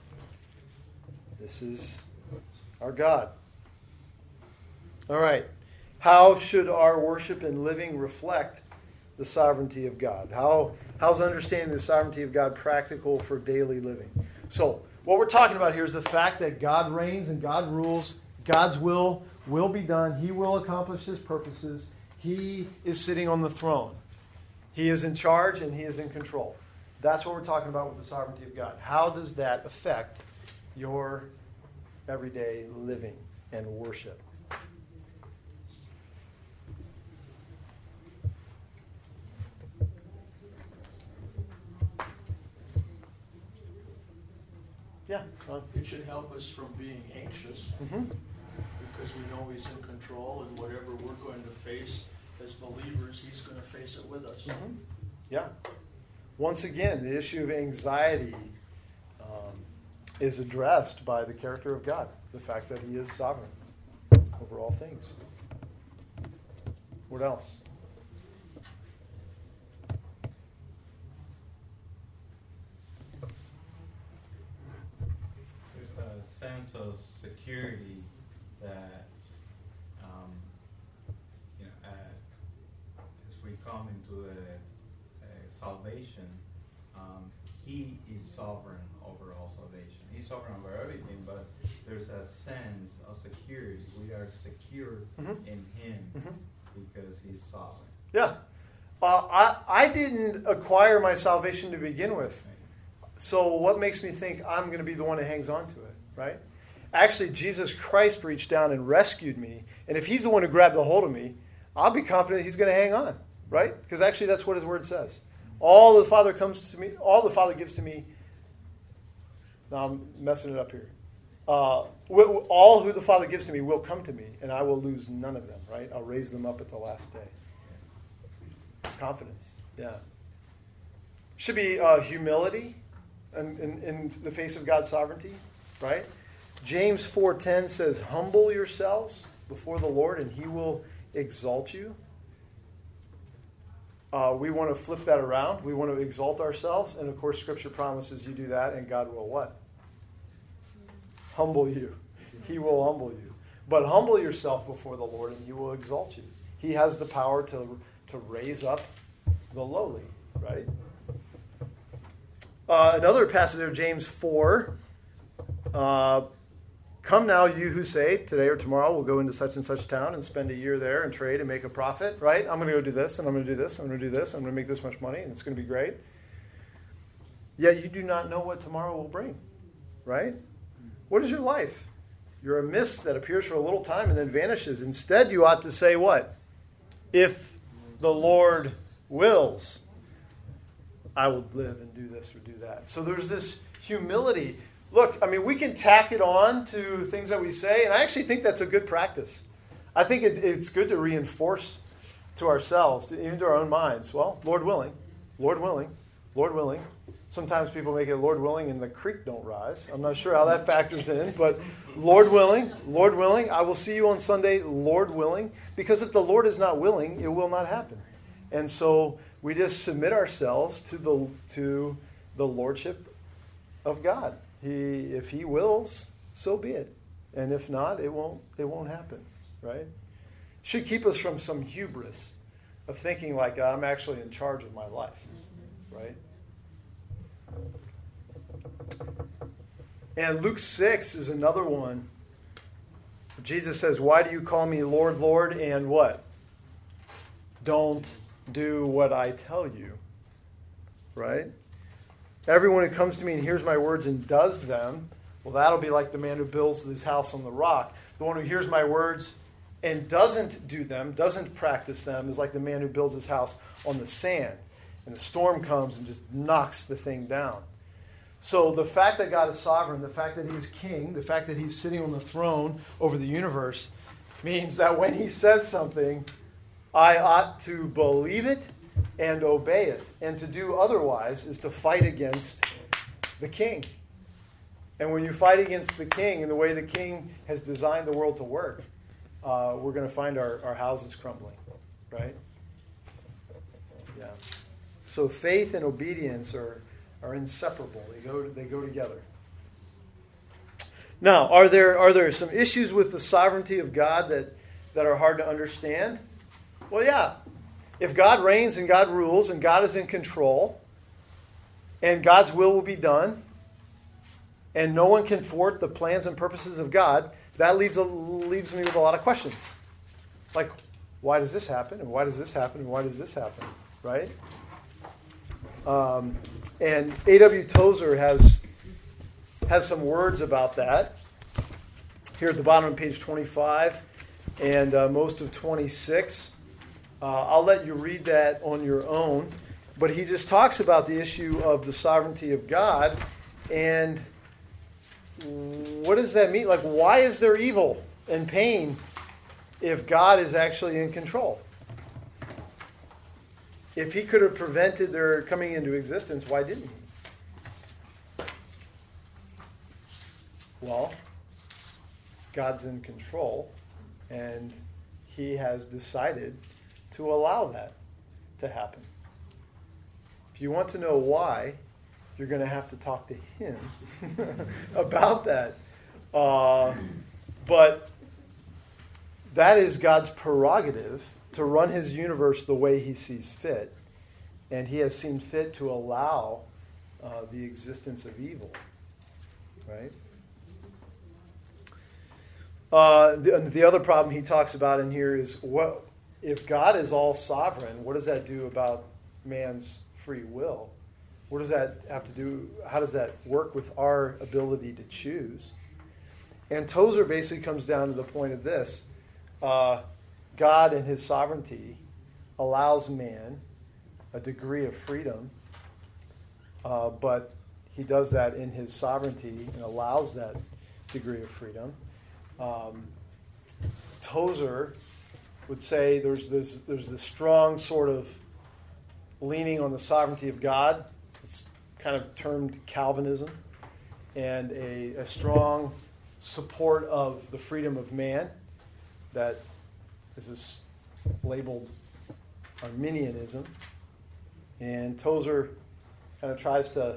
This is our God. All right. How should our worship and living reflect the sovereignty of God? How how's understanding the sovereignty of God practical for daily living? So, what we're talking about here is the fact that God reigns and God rules. God's will will be done. He will accomplish his purposes. He is sitting on the throne. He is in charge and he is in control. That's what we're talking about with the sovereignty of God. How does that affect your everyday living and worship? Yeah. Ron? It should help us from being anxious Mm-hmm. because we know he's in control, and whatever we're going to face as believers, he's going to face it with us. Mm-hmm. Yeah. Once again, the issue of anxiety um, is addressed by the character of God, the fact that he is sovereign over all things. What else? There's a sense of security that, um, you know, uh, as we come into a, a salvation, um, he is sovereign over all salvation. He's sovereign over everything, but there's a sense of security. We are secure Mhm. in him Mhm. because he's sovereign. Yeah. Uh, I, I didn't acquire my salvation to begin with. So what makes me think I'm going to be the one that hangs on to it, right? Actually, Jesus Christ reached down and rescued me. And if he's the one who grabbed a hold of me, I'll be confident he's going to hang on, right? Because actually that's what his word says. All the Father comes to me, all the Father gives to me. Now I'm messing it up here. Uh, will, all who the Father gives to me will come to me, and I will lose none of them, right? I'll raise them up at the last day. Confidence, yeah. Should be uh, humility in, in, in the face of God's sovereignty, right? James four ten says, humble yourselves before the Lord, and he will exalt you. Uh, we want to flip that around. We want to exalt ourselves, and of course Scripture promises you do that, and God will what? Humble you. He will humble you. But humble yourself before the Lord, and he will exalt you. He has the power to, to raise up the lowly, right? Uh, another passage there, James four. Uh, Come now, you who say, today or tomorrow we'll go into such and such town and spend a year there and trade and make a profit, right? I'm going to go do this, and I'm going to do this, I'm going to do this, I'm going to make this much money, and it's going to be great. Yet you do not know what tomorrow will bring, right? What is your life? You're a mist that appears for a little time and then vanishes. Instead, you ought to say what? If the Lord wills, I will live and do this or do that. So there's this humility. Look, I mean, we can tack it on to things that we say, and I actually think that's a good practice. I think it, it's good to reinforce to ourselves, even to our own minds. Well, Lord willing, Lord willing, Lord willing. Sometimes people make it Lord willing and the creek don't rise. I'm not sure how that factors in, but Lord willing, Lord willing, I will see you on Sunday, Lord willing, because if the Lord is not willing, it will not happen. And so we just submit ourselves to the to the lordship of God. He, if he wills, so be it. And if not, it won't it won't happen, right? Should keep us from some hubris of thinking like I'm actually in charge of my life, right? And Luke six is another one. Jesus says, why do you call me Lord, Lord, and what? Don't do what I tell you, right? Everyone who comes to me and hears my words and does them, well, that'll be like the man who builds his house on the rock. The one who hears my words and doesn't do them, doesn't practice them, is like the man who builds his house on the sand. And the storm comes and just knocks the thing down. So the fact that God is sovereign, the fact that he's king, the fact that he's sitting on the throne over the universe means that when he says something, I ought to believe it and obey it. And to do otherwise is to fight against the king. And when you fight against the king and the way the king has designed the world to work, uh, we're going to find our, our houses crumbling, right? Yeah. So faith and obedience are, are inseparable. They go they go together. Now, are there are there some issues with the sovereignty of God that, that are hard to understand? Well, yeah. If God reigns and God rules and God is in control and God's will will be done and no one can thwart the plans and purposes of God, that leaves, a, leaves me with a lot of questions. Like, why does this happen? And why does this happen? And why does this happen? Right? Um, and A W Tozer has has some words about that here at the bottom of page twenty-five and uh, most of twenty-six. Uh, I'll let you read that on your own. But he just talks about the issue of the sovereignty of God. And what does that mean? Like, why is there evil and pain if God is actually in control? If he could have prevented their coming into existence, why didn't he? Well, God's in control, and he has decided to allow that to happen. If you want to know why, you're going to have to talk to him about that. Uh, but that is God's prerogative to run his universe the way he sees fit. And he has seen fit to allow uh, the existence of evil. Right? Uh, the, the other problem he talks about in here is, what if God is all sovereign, what does that do about man's free will? What does that have to do? How does that work with our ability to choose? And Tozer basically comes down to the point of this. Uh, God in his sovereignty allows man a degree of freedom, uh, but he does that in his sovereignty and allows that degree of freedom. Um, Tozer would say there's, there's, there's this strong sort of leaning on the sovereignty of God. It's kind of termed Calvinism, and a, a strong support of the freedom of man that is labeled Arminianism. And Tozer kind of tries to,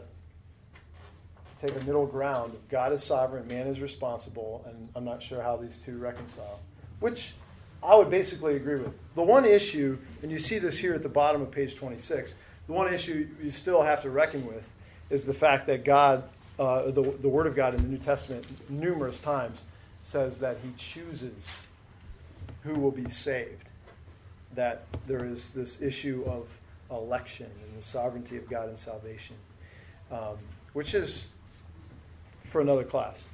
to take a middle ground of God is sovereign, man is responsible, and I'm not sure how these two reconcile, which I would basically agree with. The one issue, and you see this here at the bottom of page twenty-six, the one issue you still have to reckon with is the fact that God, uh, the, the Word of God in the New Testament numerous times says that he chooses who will be saved. That there is this issue of election and the sovereignty of God in salvation, um, which is for another class,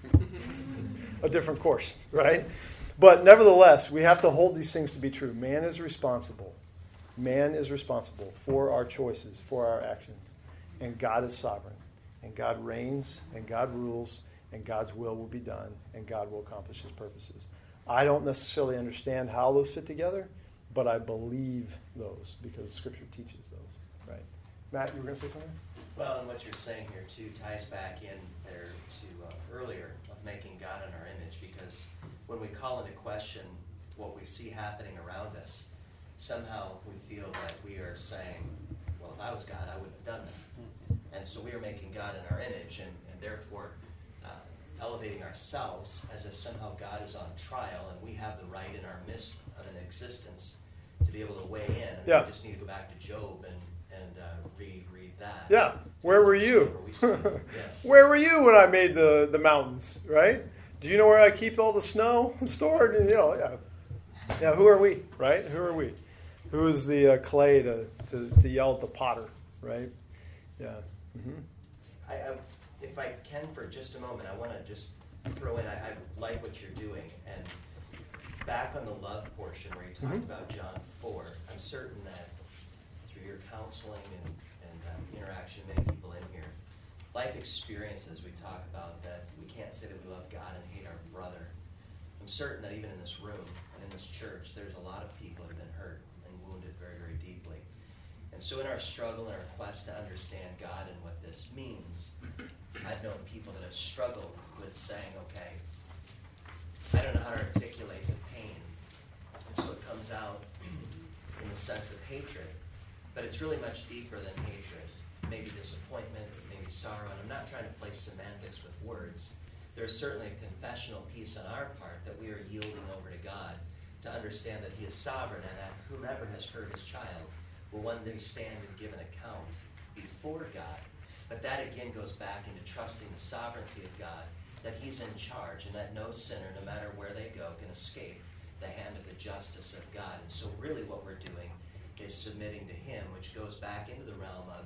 a different course, right? But nevertheless, we have to hold these things to be true. Man is responsible. Man is responsible for our choices, for our actions. And God is sovereign. And God reigns, and God rules, and God's will will be done, and God will accomplish his purposes. I don't necessarily understand how those fit together, but I believe those because Scripture teaches those. Right? Matt, you were going to say something? Well, and what you're saying here, too, ties back in there to uh, earlier of making God in our image, because when we call into question what we see happening around us, somehow we feel that we are saying, well, if I was God, I wouldn't have done that. And so we are making God in our image, and, and therefore uh, elevating ourselves as if somehow God is on trial, and we have the right in our midst of an existence to be able to weigh in. I mean, yeah. We just need to go back to Job and, and uh, read, read that. Yeah. Where were you? Where, we stand. Yes. Where were you when I made the, the mountains, right? Do you know where I keep all the snow stored? And, you know, yeah. Yeah, who are we, right? Who are we? Who is the uh, clay to, to, to yell at the potter, right? Yeah. Mm-hmm. I, I, if I can for just a moment, I want to just throw in, I, I like what you're doing. And back on the love portion where you talked mm-hmm. about John four, I'm certain that through your counseling and, and um, interaction with many people in here, life experiences we talk about that we can't say that we love God and hate our brother. I'm certain that even in this room and in this church, there's a lot of people that have been hurt and wounded very, very deeply. And so in our struggle and our quest to understand God and what this means, I've known people that have struggled with saying, okay, I don't know how to articulate the pain. And so it comes out in the sense of hatred. But it's really much deeper than hatred. Maybe disappointment, maybe sorrow. And I'm not trying to play semantics with words. There's certainly a confessional piece on our part that we are yielding over to God to understand that he is sovereign and that whomever has hurt his child will one day stand and give an account before God. But that again goes back into trusting the sovereignty of God, that he's in charge and that no sinner, no matter where they go, can escape the hand of the justice of God. And so really what we're doing is submitting to him, which goes back into the realm of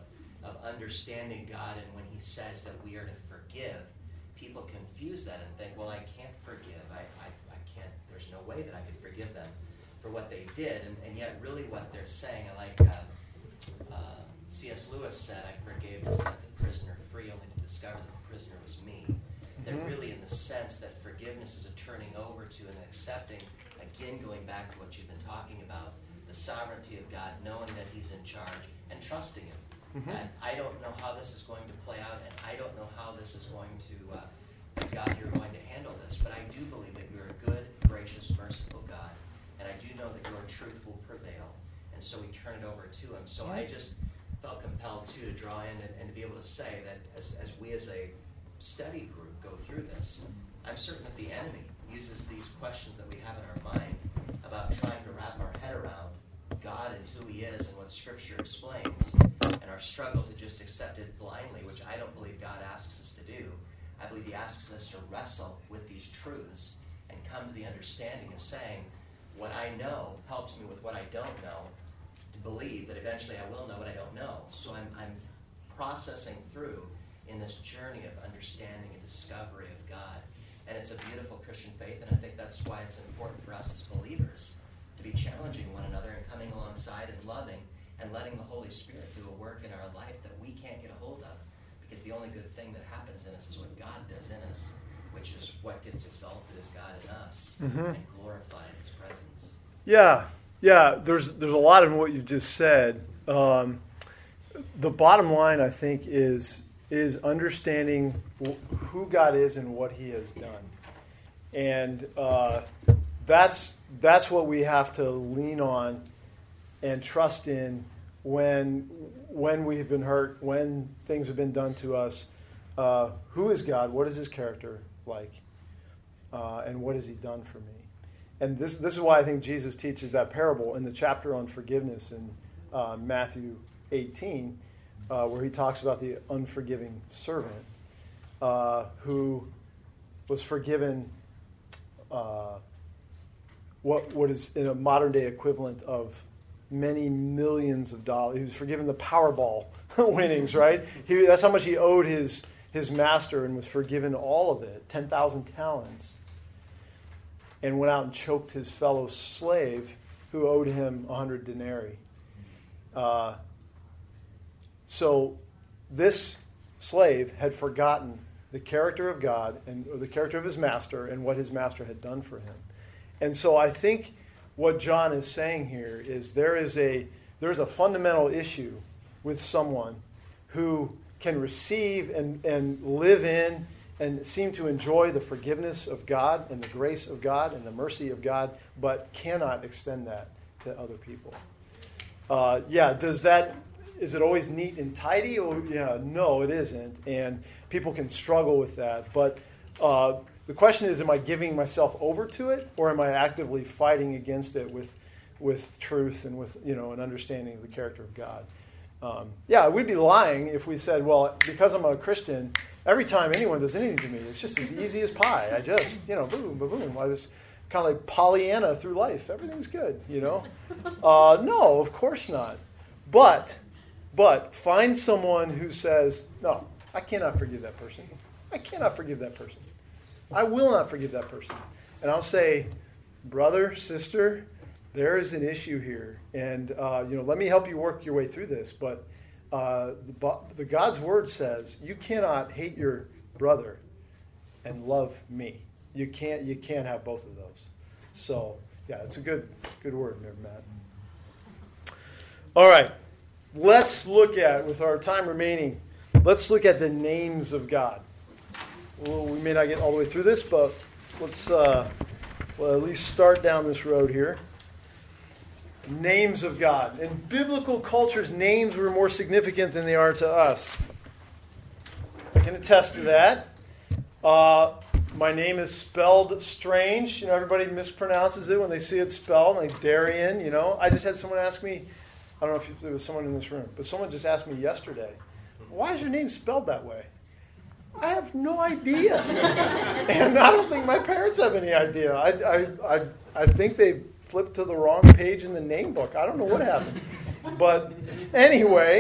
of understanding God, and when he says that we are to forgive, people confuse that and think, well, I can't forgive. I, I, I can't, there's no way that I could forgive them for what they did. And, and yet really what they're saying, I like uh, uh, C S Lewis said, I forgave to set the prisoner free, only to discover that the prisoner was me. Mm-hmm. That really in the sense that forgiveness is a turning over to and accepting, again going back to what you've been talking about, the sovereignty of God, knowing that he's in charge and trusting him. Mm-hmm. And I don't know how this is going to play out, and I don't know how this is going to, uh, God, you're going to handle this, but I do believe that you're a good, gracious, merciful God, and I do know that your truth will prevail, and so we turn it over to him. So I just felt compelled, too, to draw in and, and to be able to say that as, as we as a study group go through this, I'm certain that the enemy uses these questions that we have in our mind about trying to wrap our head around God and who he is and what Scripture explains, and our struggle to just accept it blindly, which I don't believe God asks us to do. I believe he asks us to wrestle with these truths and come to the understanding of saying, what I know helps me with what I don't know, to believe that eventually I will know what I don't know. So I'm, I'm processing through in this journey of understanding and discovery of God. And it's a beautiful Christian faith, and I think that's why it's important for us as believers to be challenging one another and coming alongside and loving and letting the Holy Spirit do a work in our life that we can't get a hold of. Because the only good thing that happens in us is what God does in us, which is what gets exalted as God in us, mm-hmm. and glorified in his presence. Yeah, yeah, there's there's a lot in what you just said. Um, the bottom line, I think, is is understanding who God is and what he has done. And uh, that's that's what we have to lean on and trust in when when we have been hurt, when things have been done to us. Uh, who is God? What is his character like? Uh, and what has he done for me? And this this is why I think Jesus teaches that parable in the chapter on forgiveness in uh, Matthew eighteen, uh, where he talks about the unforgiving servant uh, who was forgiven uh, what what is in a modern day equivalent of many millions of dollars. He was forgiven the Powerball winnings, right? He, that's how much he owed his his master, and was forgiven all of it, ten thousand talents, and went out and choked his fellow slave who owed him a hundred denarii. Uh, so this slave had forgotten the character of God and or the character of his master and what his master had done for him. And so I think what John is saying here is there is a there's a fundamental issue with someone who can receive and, and live in and seem to enjoy the forgiveness of God and the grace of God and the mercy of God, but cannot extend that to other people. Uh, yeah, does that, is it always neat and tidy? Or, yeah, no, it isn't. And people can struggle with that. But uh, the question is, am I giving myself over to it, or am I actively fighting against it with with truth and with, you know, an understanding of the character of God? Um, yeah, we'd be lying if we said, well, because I'm a Christian, every time anyone does anything to me, it's just as easy as pie. I just, you know, boom, boom, boom. I was kind of like Pollyanna through life. Everything's good, you know? Uh, no, of course not. But, but find someone who says, no, I cannot forgive that person. I cannot forgive that person. I will not forgive that person. And I'll say, brother, sister, there is an issue here, and uh, you know, let me help you work your way through this. But uh, the, the God's word says you cannot hate your brother and love me. You can't. You can't have both of those. So yeah, it's a good good word there, Matt. All right, let's look at, with our time remaining, let's look at the names of God. Well, we may not get all the way through this, but let's uh, well, at least start down this road here. Names of God. In biblical cultures, names were more significant than they are to us. I can attest to that. Uh, my name is spelled strange. You know, everybody mispronounces it when they see it spelled, like Darian, you know. I just had someone ask me, I don't know if there was someone in this room, but someone just asked me yesterday, why is your name spelled that way? I have no idea. And I don't think my parents have any idea. I, I, I, I think they flipped to the wrong page in the name book. I don't know what happened. But anyway,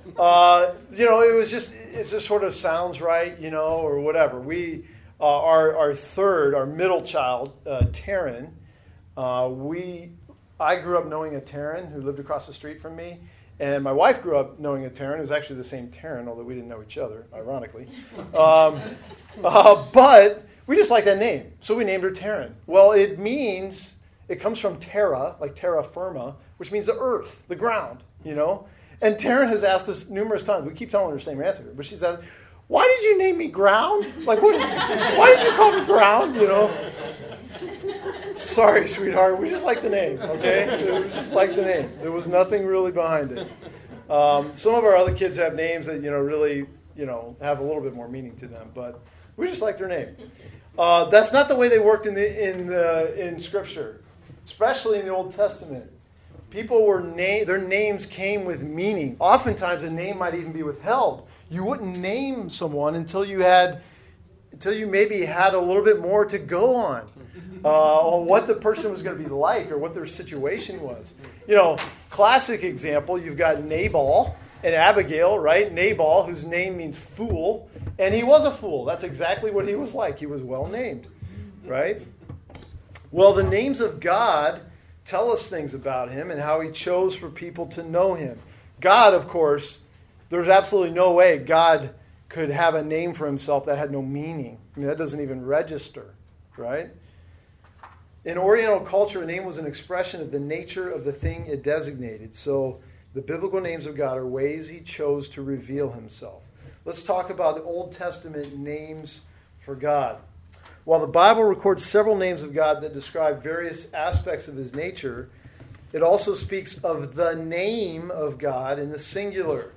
uh, you know, it was just, it just sort of sounds right, you know, or whatever. We, uh, our, our third, our middle child, uh, Taryn, uh, we, I grew up knowing a Taryn who lived across the street from me, and my wife grew up knowing a Taryn. It was actually the same Taryn, although we didn't know each other, ironically. Um, uh, but we just like that name, so we named her Taryn. Well, it means, it comes from terra, like terra firma, which means the earth, the ground, you know. And Taryn has asked us numerous times. We keep telling her the same answer, but she's asked, "Why did you name me Ground? Like, what? Why did you call me Ground? You know?" Sorry, sweetheart. We just like the name, okay? We just like the name. There was nothing really behind it. Um, some of our other kids have names that, you know, really, you know, have a little bit more meaning to them, but we just like their name. Uh, that's not the way they worked in the in the in Scripture, especially in the Old Testament. People were na- their names came with meaning. Oftentimes, a name might even be withheld. You wouldn't name someone until you had, until you maybe had a little bit more to go on, uh, on what the person was going to be like or what their situation was. You know, classic example. You've got Nabal and Abigail, right? Nabal, whose name means fool, and he was a fool. That's exactly what he was like. He was well named, right? Well, the names of God tell us things about him and how he chose for people to know him. God, of course, there's absolutely no way God could have a name for himself that had no meaning. I mean, that doesn't even register, right? In Oriental culture, a name was an expression of the nature of the thing it designated. So the biblical names of God are ways he chose to reveal himself. Let's talk about the Old Testament names for God. While the Bible records several names of God that describe various aspects of his nature, it also speaks of the name of God in the singular.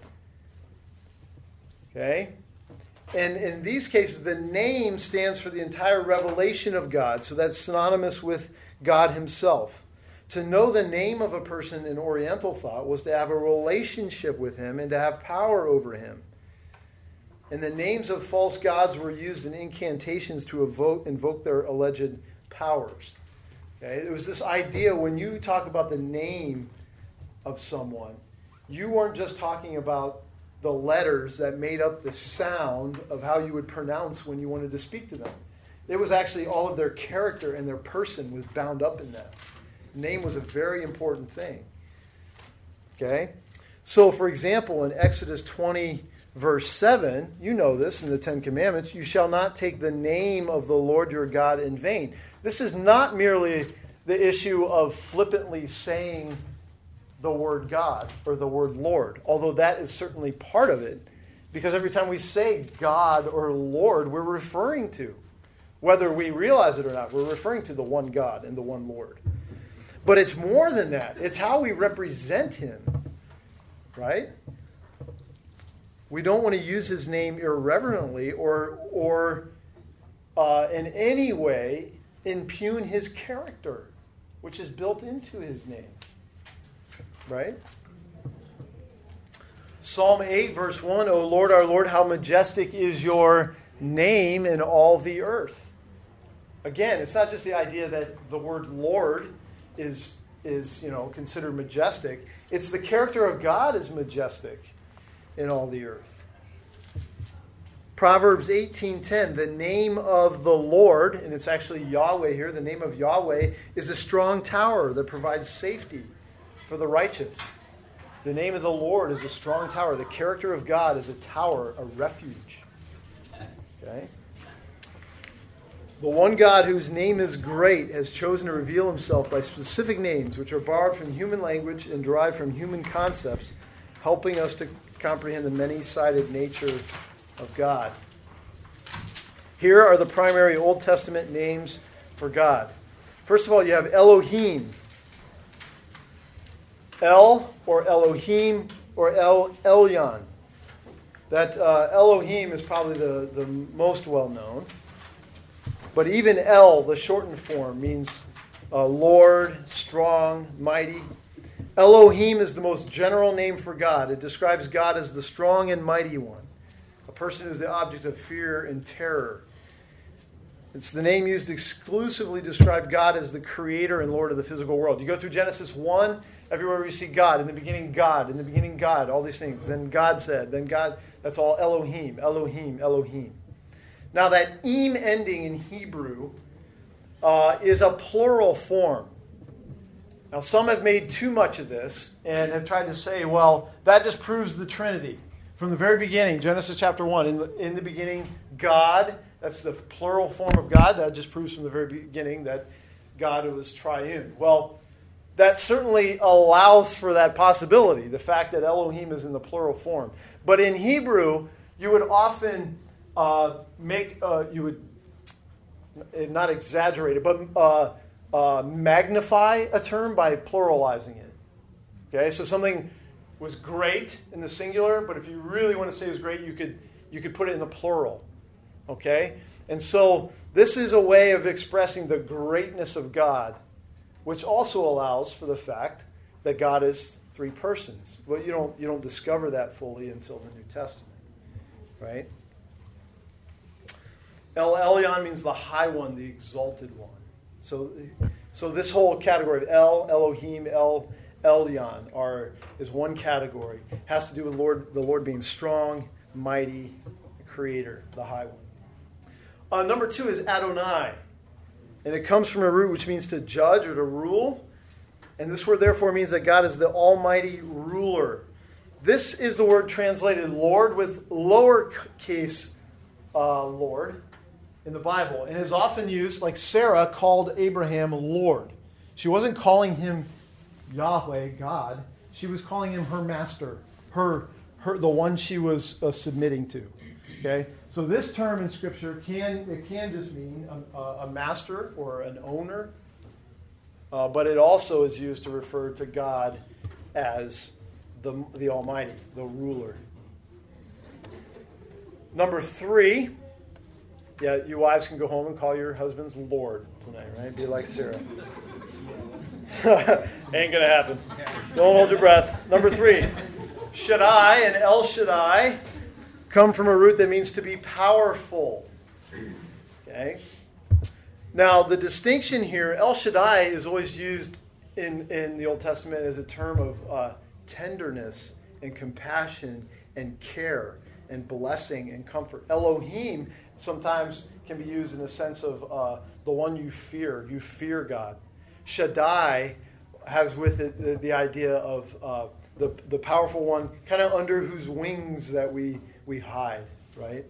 Okay? And in these cases, the name stands for the entire revelation of God, so that's synonymous with God himself. To know the name of a person in Oriental thought was to have a relationship with him and to have power over him. And the names of false gods were used in incantations to evoke, invoke their alleged powers. Okay? It was this idea, when you talk about the name of someone, you weren't just talking about the letters that made up the sound of how you would pronounce when you wanted to speak to them. It was actually all of their character and their person was bound up in that. Name was a very important thing. Okay? So, for example, in Exodus twenty, verse seven, you know this in the Ten Commandments, you shall not take the name of the Lord your God in vain. This is not merely the issue of flippantly saying the word God or the word Lord, although that is certainly part of it, because every time we say God or Lord, we're referring to, whether we realize it or not, we're referring to the one God and the one Lord. But it's more than that. It's how we represent him, right? We don't want to use his name irreverently or, or uh, in any way impugn his character, which is built into his name. Right? Psalm eight, verse one, O Lord, our Lord, how majestic is your name in all the earth. Again, it's not just the idea that the word Lord is, is you know, considered majestic. It's the character of God is majestic in all the earth. Proverbs eighteen ten, the name of the Lord, and it's actually Yahweh here, the name of Yahweh is a strong tower that provides safety for the righteous. The name of the Lord is a strong tower. The character of God is a tower, a refuge. Okay? The one God whose name is great has chosen to reveal himself by specific names which are borrowed from human language and derived from human concepts, helping us to comprehend the many-sided nature of God. Here are the primary Old Testament names for God. First of all, you have Elohim. El or Elohim or El Elyon. That uh, Elohim is probably the, the most well-known. But even El, the shortened form, means uh, Lord, strong, mighty. Elohim is the most general name for God. It describes God as the strong and mighty one, a person who is the object of fear and terror. It's the name used exclusively to describe God as the creator and Lord of the physical world. You go through Genesis one, everywhere we see God. In the beginning, God. In the beginning, God. All these things. Then God said. Then God. That's all Elohim. Elohim. Elohim. Now that im ending in Hebrew uh, is a plural form. Now some have made too much of this and have tried to say, well, that just proves the Trinity. From the very beginning, Genesis chapter one, in the, in the beginning, God, that's the plural form of God. That just proves from the very beginning that God was triune. Well, that certainly allows for that possibility, the fact that Elohim is in the plural form. But in Hebrew, you would often uh, make, uh, you would, not exaggerate it, but uh, uh, magnify a term by pluralizing it. Okay, so something was great in the singular, but if you really want to say it was great, you could you could put it in the plural. Okay? And so this is a way of expressing the greatness of God, which also allows for the fact that God is three persons. But you don't you don't discover that fully until the New Testament. Right? El Elyon means the high one, the exalted one. So so this whole category of El, Elohim, El Elyon are, is one category. It has to do with Lord, the Lord being strong, mighty, the creator, the high one. Uh, number two is Adonai. And it comes from a root which means to judge or to rule. And this word therefore means that God is the almighty ruler. This is the word translated Lord with lowercase uh, Lord in the Bible. And is often used, like Sarah called Abraham Lord. She wasn't calling him Yahweh, God. She was calling him her master, her, her, the one she was uh, submitting to. Okay, so this term in Scripture can it can just mean a, a master or an owner, uh, but it also is used to refer to God as the the Almighty, the ruler. Number three, yeah, you wives can go home and call your husbands Lord tonight, right? Be like Sarah. Ain't gonna happen. Don't hold your breath. Number three, Shaddai and El Shaddai come from a root that means to be powerful. Okay. Now the distinction here, El Shaddai is always used in, in the Old Testament as a term of uh, tenderness and compassion and care and blessing and comfort. Elohim sometimes can be used in the sense of uh, the one you fear. You fear God. Shaddai has with it the, the idea of uh, the, the powerful one, kind of under whose wings that we, we hide, right?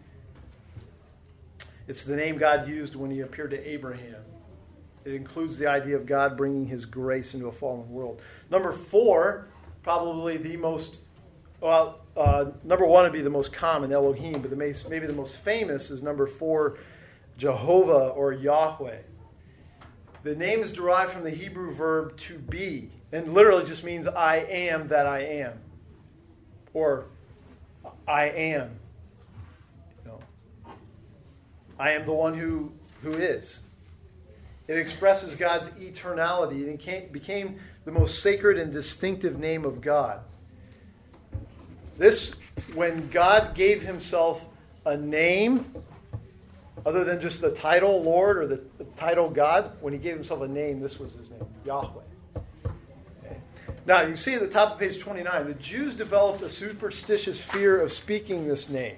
It's the name God used when he appeared to Abraham. It includes the idea of God bringing his grace into a fallen world. Number four, probably the most, well, uh, number one would be the most common, Elohim, but the most, maybe the most famous is number four, Jehovah or Yahweh. The name is derived from the Hebrew verb to be, and literally just means I am that I am, or I am. You know, I am the one who, who is. It expresses God's eternality, and it became the most sacred and distinctive name of God. This, when God gave himself a name, other than just the title Lord or the, the title God, when he gave himself a name, this was his name, Yahweh. Okay. Now, you see at the top of page twenty-nine, the Jews developed a superstitious fear of speaking this name.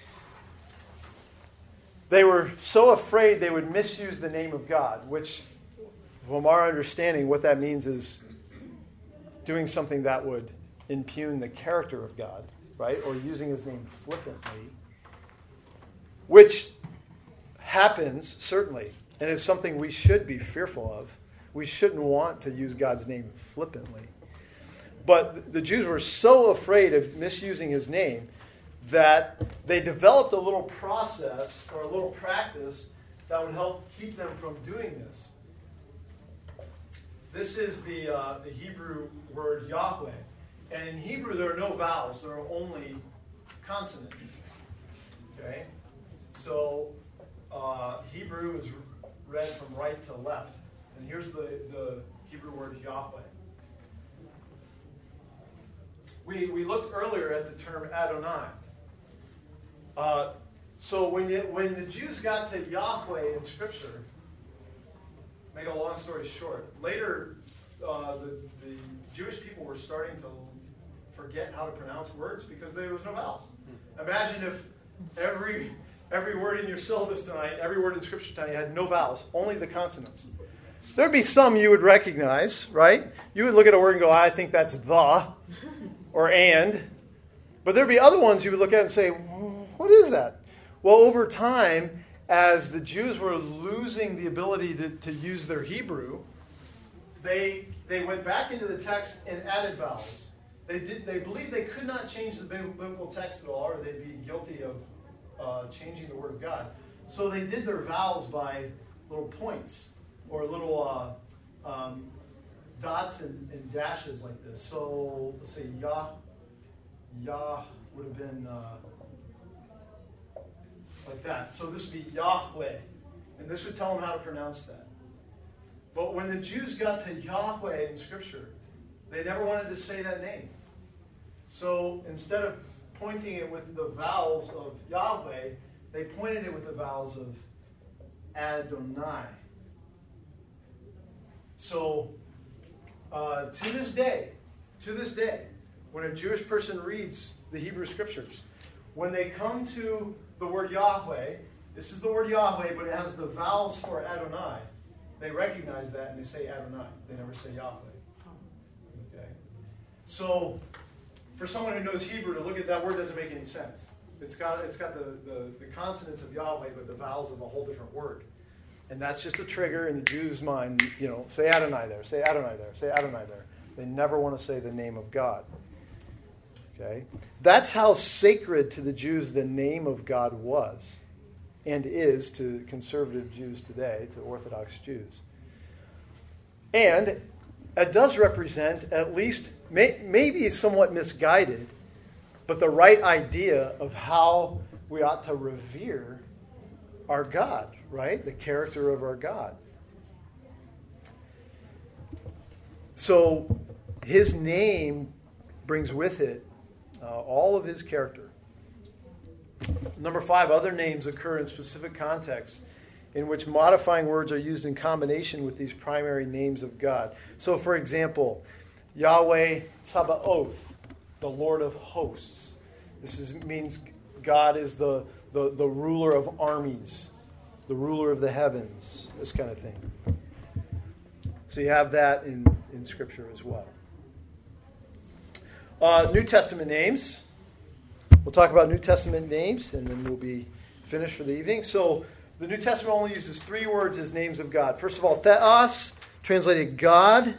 They were so afraid they would misuse the name of God, which, from our understanding, what that means is doing something that would impugn the character of God, right? Or using his name flippantly, which happens, certainly, and it's something we should be fearful of. We shouldn't want to use God's name flippantly. But the Jews were so afraid of misusing his name that they developed a little process or a little practice that would help keep them from doing this. This is the, uh, the Hebrew word Yahweh. And in Hebrew, there are no vowels. There are only consonants. Okay? So uh, Hebrew is read from right to left. And here's the, the Hebrew word Yahweh. We, we looked earlier at the term Adonai. Uh, So when you, when the Jews got to Yahweh in Scripture, make a long story short, later uh, the, the Jewish people were starting to forget how to pronounce words because there was no vowels. Imagine if every every word in your syllabus tonight, every word in Scripture tonight had no vowels, only the consonants. There'd be some you would recognize, right? You would look at a word and go, I think that's the, or and. But there'd be other ones you would look at and say, what is that? Well, over time, as the Jews were losing the ability to, to use their Hebrew, they they went back into the text and added vowels. They did. They believed they could not change the biblical text at all, or they'd be guilty of uh, changing the Word of God. So they did their vowels by little points or little uh, um, dots and, and dashes like this. So let's say Yah, Yah would have been uh, like that. So this would be Yahweh, and this would tell them how to pronounce that. But when the Jews got to Yahweh in Scripture, they never wanted to say that name. So instead of pointing it with the vowels of Yahweh, they pointed it with the vowels of Adonai. So uh, to this day, to this day, when a Jewish person reads the Hebrew Scriptures, when they come to the word Yahweh, this is the word Yahweh, but it has the vowels for Adonai. They recognize that and they say Adonai. They never say Yahweh. Okay. So, for someone who knows Hebrew, to look at that word doesn't make any sense. It's got it's got the, the, the consonants of Yahweh, but the vowels of a whole different word. And that's just a trigger in the Jew's mind, you know, say Adonai there, say Adonai there, say Adonai there. They never want to say the name of God. Okay? That's how sacred to the Jews the name of God was and is to conservative Jews today, to Orthodox Jews. And it does represent, at least, may, maybe somewhat misguided, but the right idea of how we ought to revere our God, right? The character of our God. So his name brings with it uh, all of his character. Number five, other names occur in specific contexts in which modifying words are used in combination with these primary names of God. So, for example, Yahweh Tsabaoth, the Lord of hosts. This is, means God is the, the, the ruler of armies, the ruler of the heavens, this kind of thing. So you have that in, in Scripture as well. Uh, New Testament names. We'll talk about New Testament names, and then we'll be finished for the evening. So the New Testament only uses three words as names of God. First of all, theos, translated God.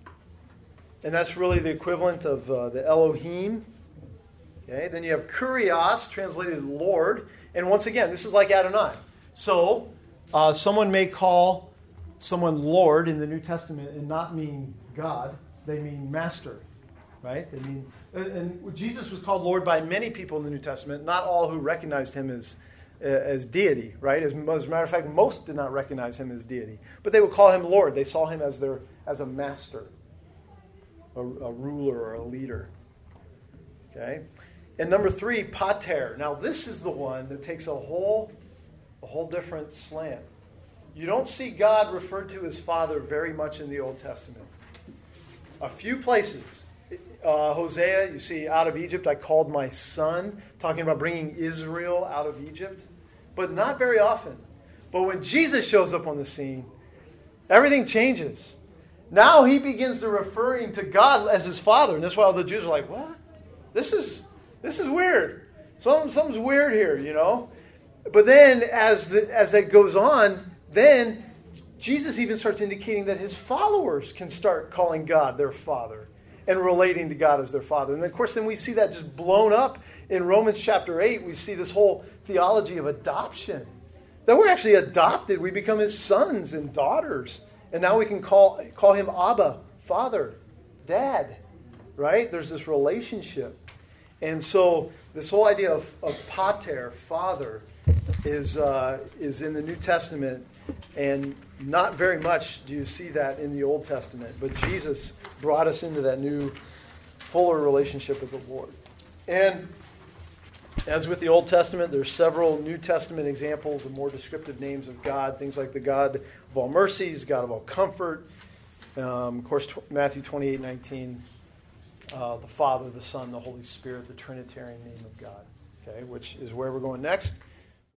And that's really the equivalent of uh, the Elohim. Okay. Then you have kurios, translated Lord. And once again, this is like Adonai. So uh, someone may call someone Lord in the New Testament and not mean God. They mean master. Right? They mean, and Jesus was called Lord by many people in the New Testament, not all who recognized him as as deity, right? As, as a matter of fact, most did not recognize him as deity. But they would call him Lord. They saw him as their as a master, a, a ruler or a leader. Okay? And number three, pater. Now this is the one that takes a whole a whole different slant. You don't see God referred to as Father very much in the Old Testament. A few places. Uh, Hosea, you see, out of Egypt I called my son, talking about bringing Israel out of Egypt, but not very often. But when Jesus shows up on the scene, everything changes. Now he begins to referring to God as his Father, and that's why all the Jews are like, "What? This is this is weird. Something, something's weird here, you know." But then, as the, as that goes on, then Jesus even starts indicating that his followers can start calling God their Father and relating to God as their Father. And of course, then we see that just blown up in Romans chapter eight. We see this whole theology of adoption. That we're actually adopted. We become his sons and daughters. And now we can call call him Abba, Father, Dad. Right? There's this relationship. And so this whole idea of, of pater, Father, is uh, is in the New Testament. And not very much do you see that in the Old Testament. But Jesus brought us into that new, fuller relationship with the Lord. And as with the Old Testament, there's several New Testament examples of more descriptive names of God, things like the God of all mercies, God of all comfort. Um, of course, tw- Matthew twenty-eight nineteen, uh, the Father, the Son, the Holy Spirit, the Trinitarian name of God, okay, which is where we're going next.